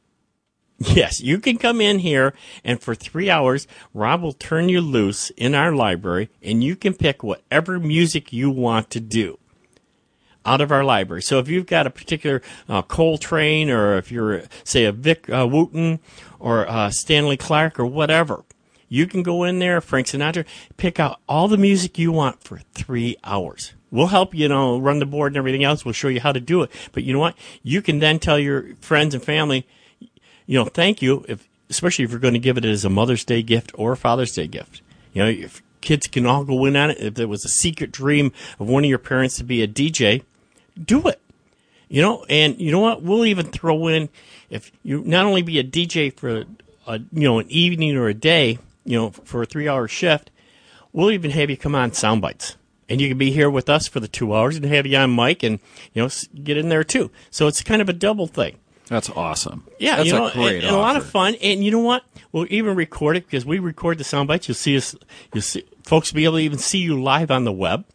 Yes, you can come in here, and for 3 hours, Rob will turn you loose in our library, and you can pick whatever music you want to do out of our library. So if you've got a particular Coltrane, or if you're, say, a Vic Wooten, or Stanley Clarke, or whatever, you can go in there, Frank Sinatra, pick out all the music you want for 3 hours. We'll help you, run the board and everything else. We'll show you how to do it. But you know what? You can then tell your friends and family, thank you, especially if you're going to give it as a Mother's Day gift or a Father's Day gift. If kids can all go in on it, if there was a secret dream of one of your parents to be a DJ, do it. And you know what? We'll even throw in, if you not only be a DJ for an evening or a day, for a 3-hour shift, we'll even have you come on Soundbites. And you can be here with us for the 2 hours and have you on mic and, get in there too. So it's kind of a double thing. That's awesome. Yeah, that's a great and a lot of fun. And you know what? We'll even record it because we record the sound bites. You'll see us. Folks will be able to even see you live on the web.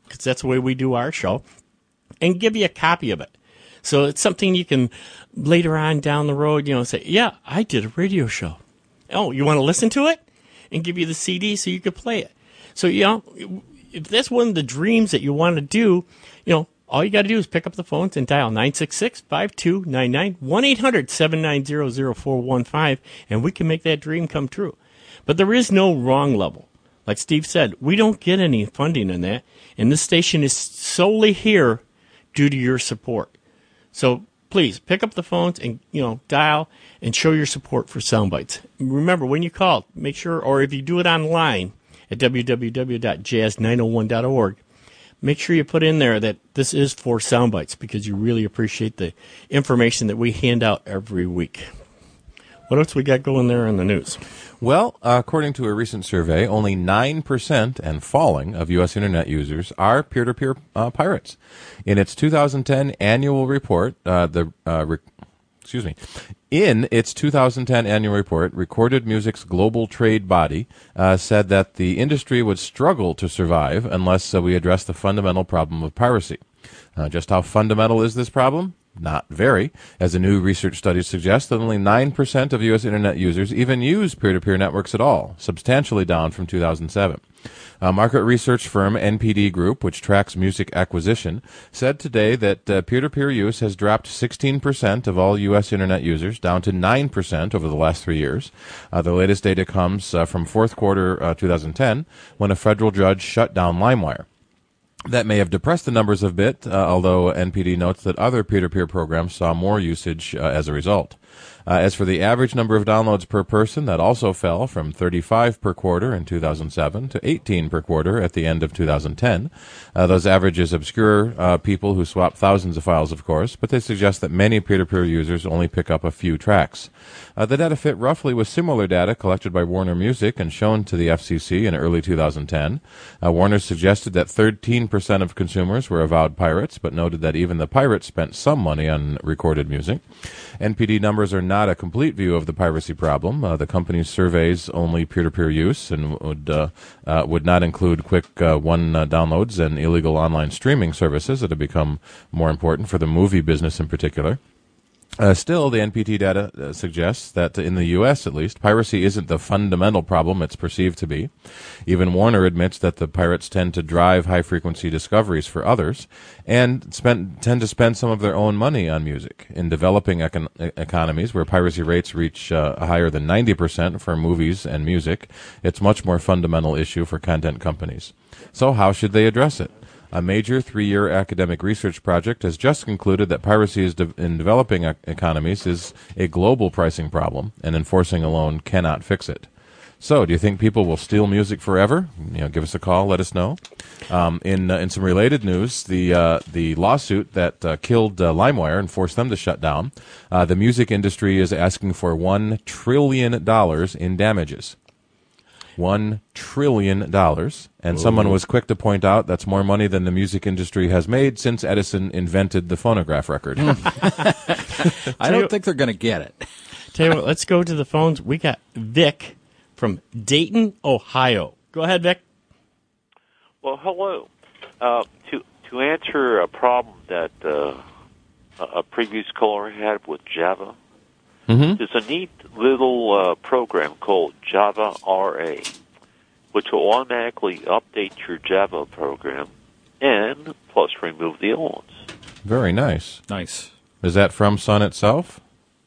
because that's the way we do our show, and give you a copy of it. So it's something you can later on down the road, say, yeah, I did a radio show. Oh, you want to listen to it? And give you the CD so you could play it. So, if that's one of the dreams that you want to do, all you got to do is pick up the phones and dial 966-5299, 1-800-790-0415, and we can make that dream come true. But there is no wrong level. Like Steve said, we don't get any funding in that, and this station is solely here due to your support. So please pick up the phones and dial and show your support for Soundbites. Remember, when you call, make sure, or if you do it online at www.jazz901.org, make sure you put in there that this is for Soundbites, because you really appreciate the information that we hand out every week. What else we got going there in the news? Well, according to a recent survey, only 9% and falling of U.S. Internet users are peer-to-peer pirates. In its 2010 annual report, In its 2010 annual report, Recorded Music's global trade body said that the industry would struggle to survive unless we address the fundamental problem of piracy. Just how fundamental is this problem? Not very, as a new research study suggests that only 9% of U.S. Internet users even use peer-to-peer networks at all, substantially down from 2007. Market research firm NPD Group, which tracks music acquisition, said today that peer-to-peer use has dropped 16% of all U.S. Internet users, down to 9% over the last 3 years. The latest data comes from fourth quarter 2010, when a federal judge shut down LimeWire. That may have depressed the numbers a bit, although NPD notes that other peer-to-peer programs saw more usage as a result. As for the average number of downloads per person, that also fell from 35 per quarter in 2007 to 18 per quarter at the end of 2010. Those averages obscure people who swap thousands of files, of course, but they suggest that many peer-to-peer users only pick up a few tracks. The data fit roughly with similar data collected by Warner Music and shown to the FCC in early 2010. Warner suggested that 13% of consumers were avowed pirates, but noted that even the pirates spent some money on recorded music. NPD numbers are not a complete view of the piracy problem. The company surveys only peer-to-peer use and would not include quick one downloads and illegal online streaming services that have become more important for the movie business in particular. Still, the NPT data suggests that in the U.S., at least, piracy isn't the fundamental problem it's perceived to be. Even Warner admits that the pirates tend to drive high-frequency discoveries for others and tend to spend some of their own money on music. In developing economies where piracy rates reach higher than 90% for movies and music, it's a much more fundamental issue for content companies. So how should they address it? A major 3-year academic research project has just concluded that piracy in developing economies is a global pricing problem, and enforcing alone cannot fix it. So, do you think people will steal music forever? Give us a call. Let us know. In some related news, the lawsuit that killed LimeWire and forced them to shut down, the music industry is asking for $1 trillion in damages. $1 trillion, and someone was quick to point out that's more money than the music industry has made since Edison invented the phonograph record. I don't think they're going to get it. Tell you what, let's go to the phones. We got Vic from Dayton, Ohio. Go ahead, Vic. Well, hello. To answer a problem that a previous caller had with Java, there's a neat little program called Java RA, which will automatically update your Java program and plus remove the old ones. Very nice. Nice. Is that from Sun itself?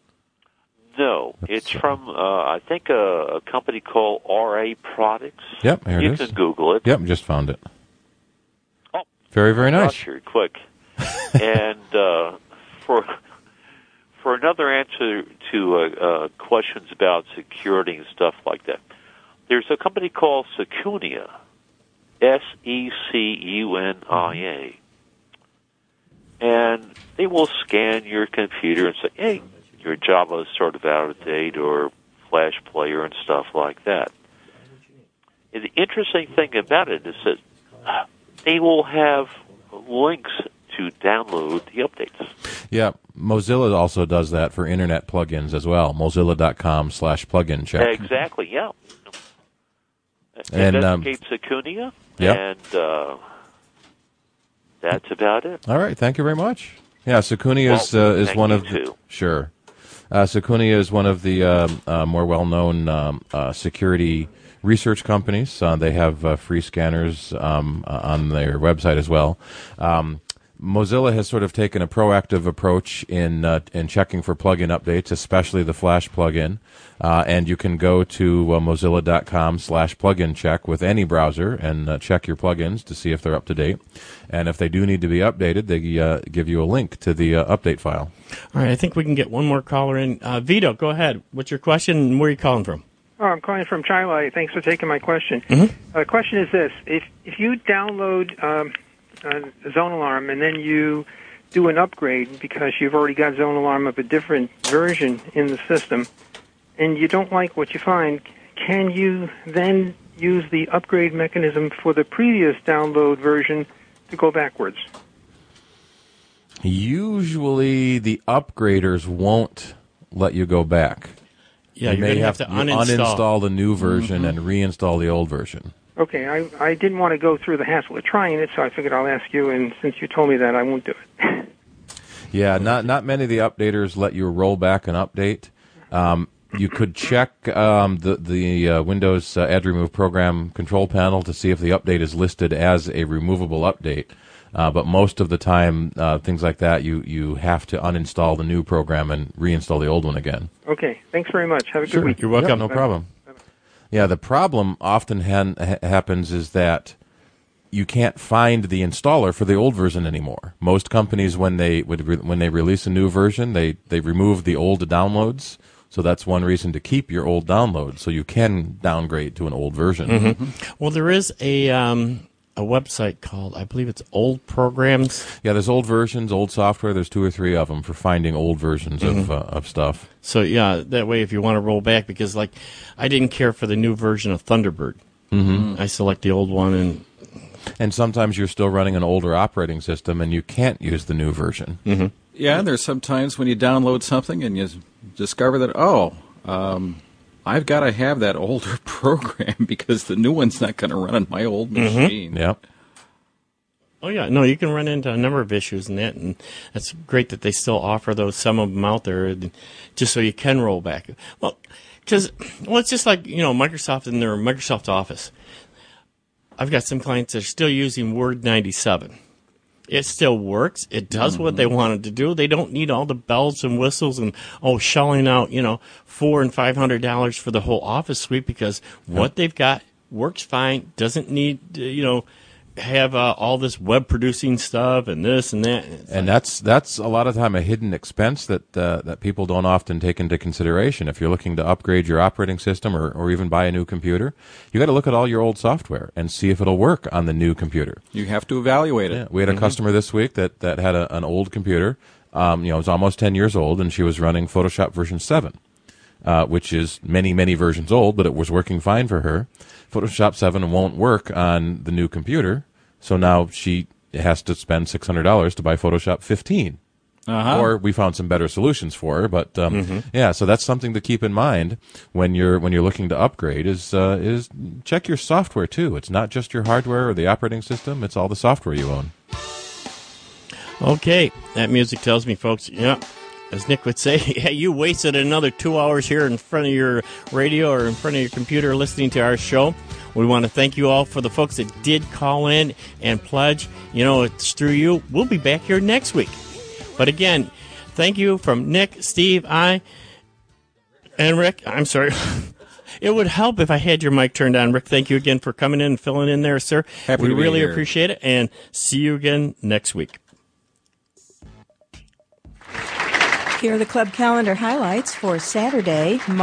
No, it's from, I think, a company called RA Products. Yep, here it is. You can Google it. Yep, just found it. Oh. Very, very nice. Very quick. And for another answer to questions about security and stuff like that, there's a company called Secunia, Secunia, and they will scan your computer and say, hey, your Java is sort of out of date, or Flash Player and stuff like that. And the interesting thing about it is that they will have links to download the updates. Yeah, Mozilla also does that for internet plugins as well. Mozilla.com/plugin check. Exactly, yeah. And Investigate Secunia, yep. and That's about it. All right. Thank you very much. Yeah, Secunia is one of the, sure. Secunia is one of the more well-known security research companies. They have free scanners on their website as well. Mozilla has sort of taken a proactive approach in checking for plugin updates, especially the Flash plugin. And you can go to mozilla.com/plugin check with any browser and check your plugins to see if they're up to date. And if they do need to be updated, they give you a link to the update file. All right, I think we can get one more caller in. Vito, go ahead. What's your question and where are you calling from? Oh, I'm calling from Chile. Thanks for taking my question. Mm-hmm. The question is this. If you download Zone Alarm and then you do an upgrade because you've already got Zone Alarm of a different version in the system and you don't like what you find, can you then use the upgrade mechanism for the previous download version to go backwards? Usually the upgraders won't let you go back. Yeah, you may have to uninstall the new version and reinstall the old version. Okay, I didn't want to go through the hassle of trying it, so I figured I'll ask you, and since you told me that, I won't do it. Yeah, not many of the updaters let you roll back an update. You could check the Windows Ad Remove Program control panel to see if the update is listed as a removable update. But most of the time, things like that, you have to uninstall the new program and reinstall the old one again. Okay, thanks very much. Have a good week. You're welcome. Yep, no problem. Yeah, the problem often happens is that you can't find the installer for the old version anymore. Most companies, when they release a new version, they remove the old downloads. So that's one reason to keep your old downloads, so you can downgrade to an old version. Mm-hmm. Well, there is a website called, I believe it's Old Programs. Yeah, there's old versions, old software. There's 2 or 3 of them for finding old versions of stuff. So, yeah, that way if you want to roll back, because, like, I didn't care for the new version of Thunderbird. Mm-hmm. I select the old one. And sometimes you're still running an older operating system, and you can't use the new version. Mm-hmm. Yeah, there's sometimes when you download something and you discover that, I've got to have that older program because the new one's not going to run on my old machine. Yep. Oh, yeah. No, you can run into a number of issues in that, and that's great that they still offer some of them out there just so you can roll back. Well, it's just like, Microsoft in their Microsoft Office. I've got some clients that are still using Word 97. It still works. It does what they wanted to do. They don't need all the bells and whistles and shelling out, $400 and $500 for the whole Office suite because what they've got works fine. Doesn't need, have all this web producing stuff and this and that. And that's a lot of time a hidden expense that people don't often take into consideration. If you're looking to upgrade your operating system or even buy a new computer, you got to look at all your old software and see if it'll work on the new computer. You have to evaluate it. Yeah, we had a customer this week that had an old computer. It was almost 10 years old, and she was running Photoshop version 7, which is many, many versions old, but it was working fine for her. Photoshop 7 won't work on the new computer, so now she has to spend $600 to buy Photoshop 15. Or we found some better solutions for her, but so that's something to keep in mind when you're looking to upgrade is check your software too. It's not just your hardware or the operating system; it's all the software you own. Okay, that music tells me, folks. Yeah. As Nick would say, hey, you wasted another 2 hours here in front of your radio or in front of your computer listening to our show. We want to thank you all for the folks that did call in and pledge. It's through you. We'll be back here next week. But again, thank you from Nick, Steve, and Rick. I'm sorry. It would help if I had your mic turned on. Rick, thank you again for coming in and filling in there, sir. Happy to be really here. Appreciate it. And see you again next week. Here are the club calendar highlights for Saturday,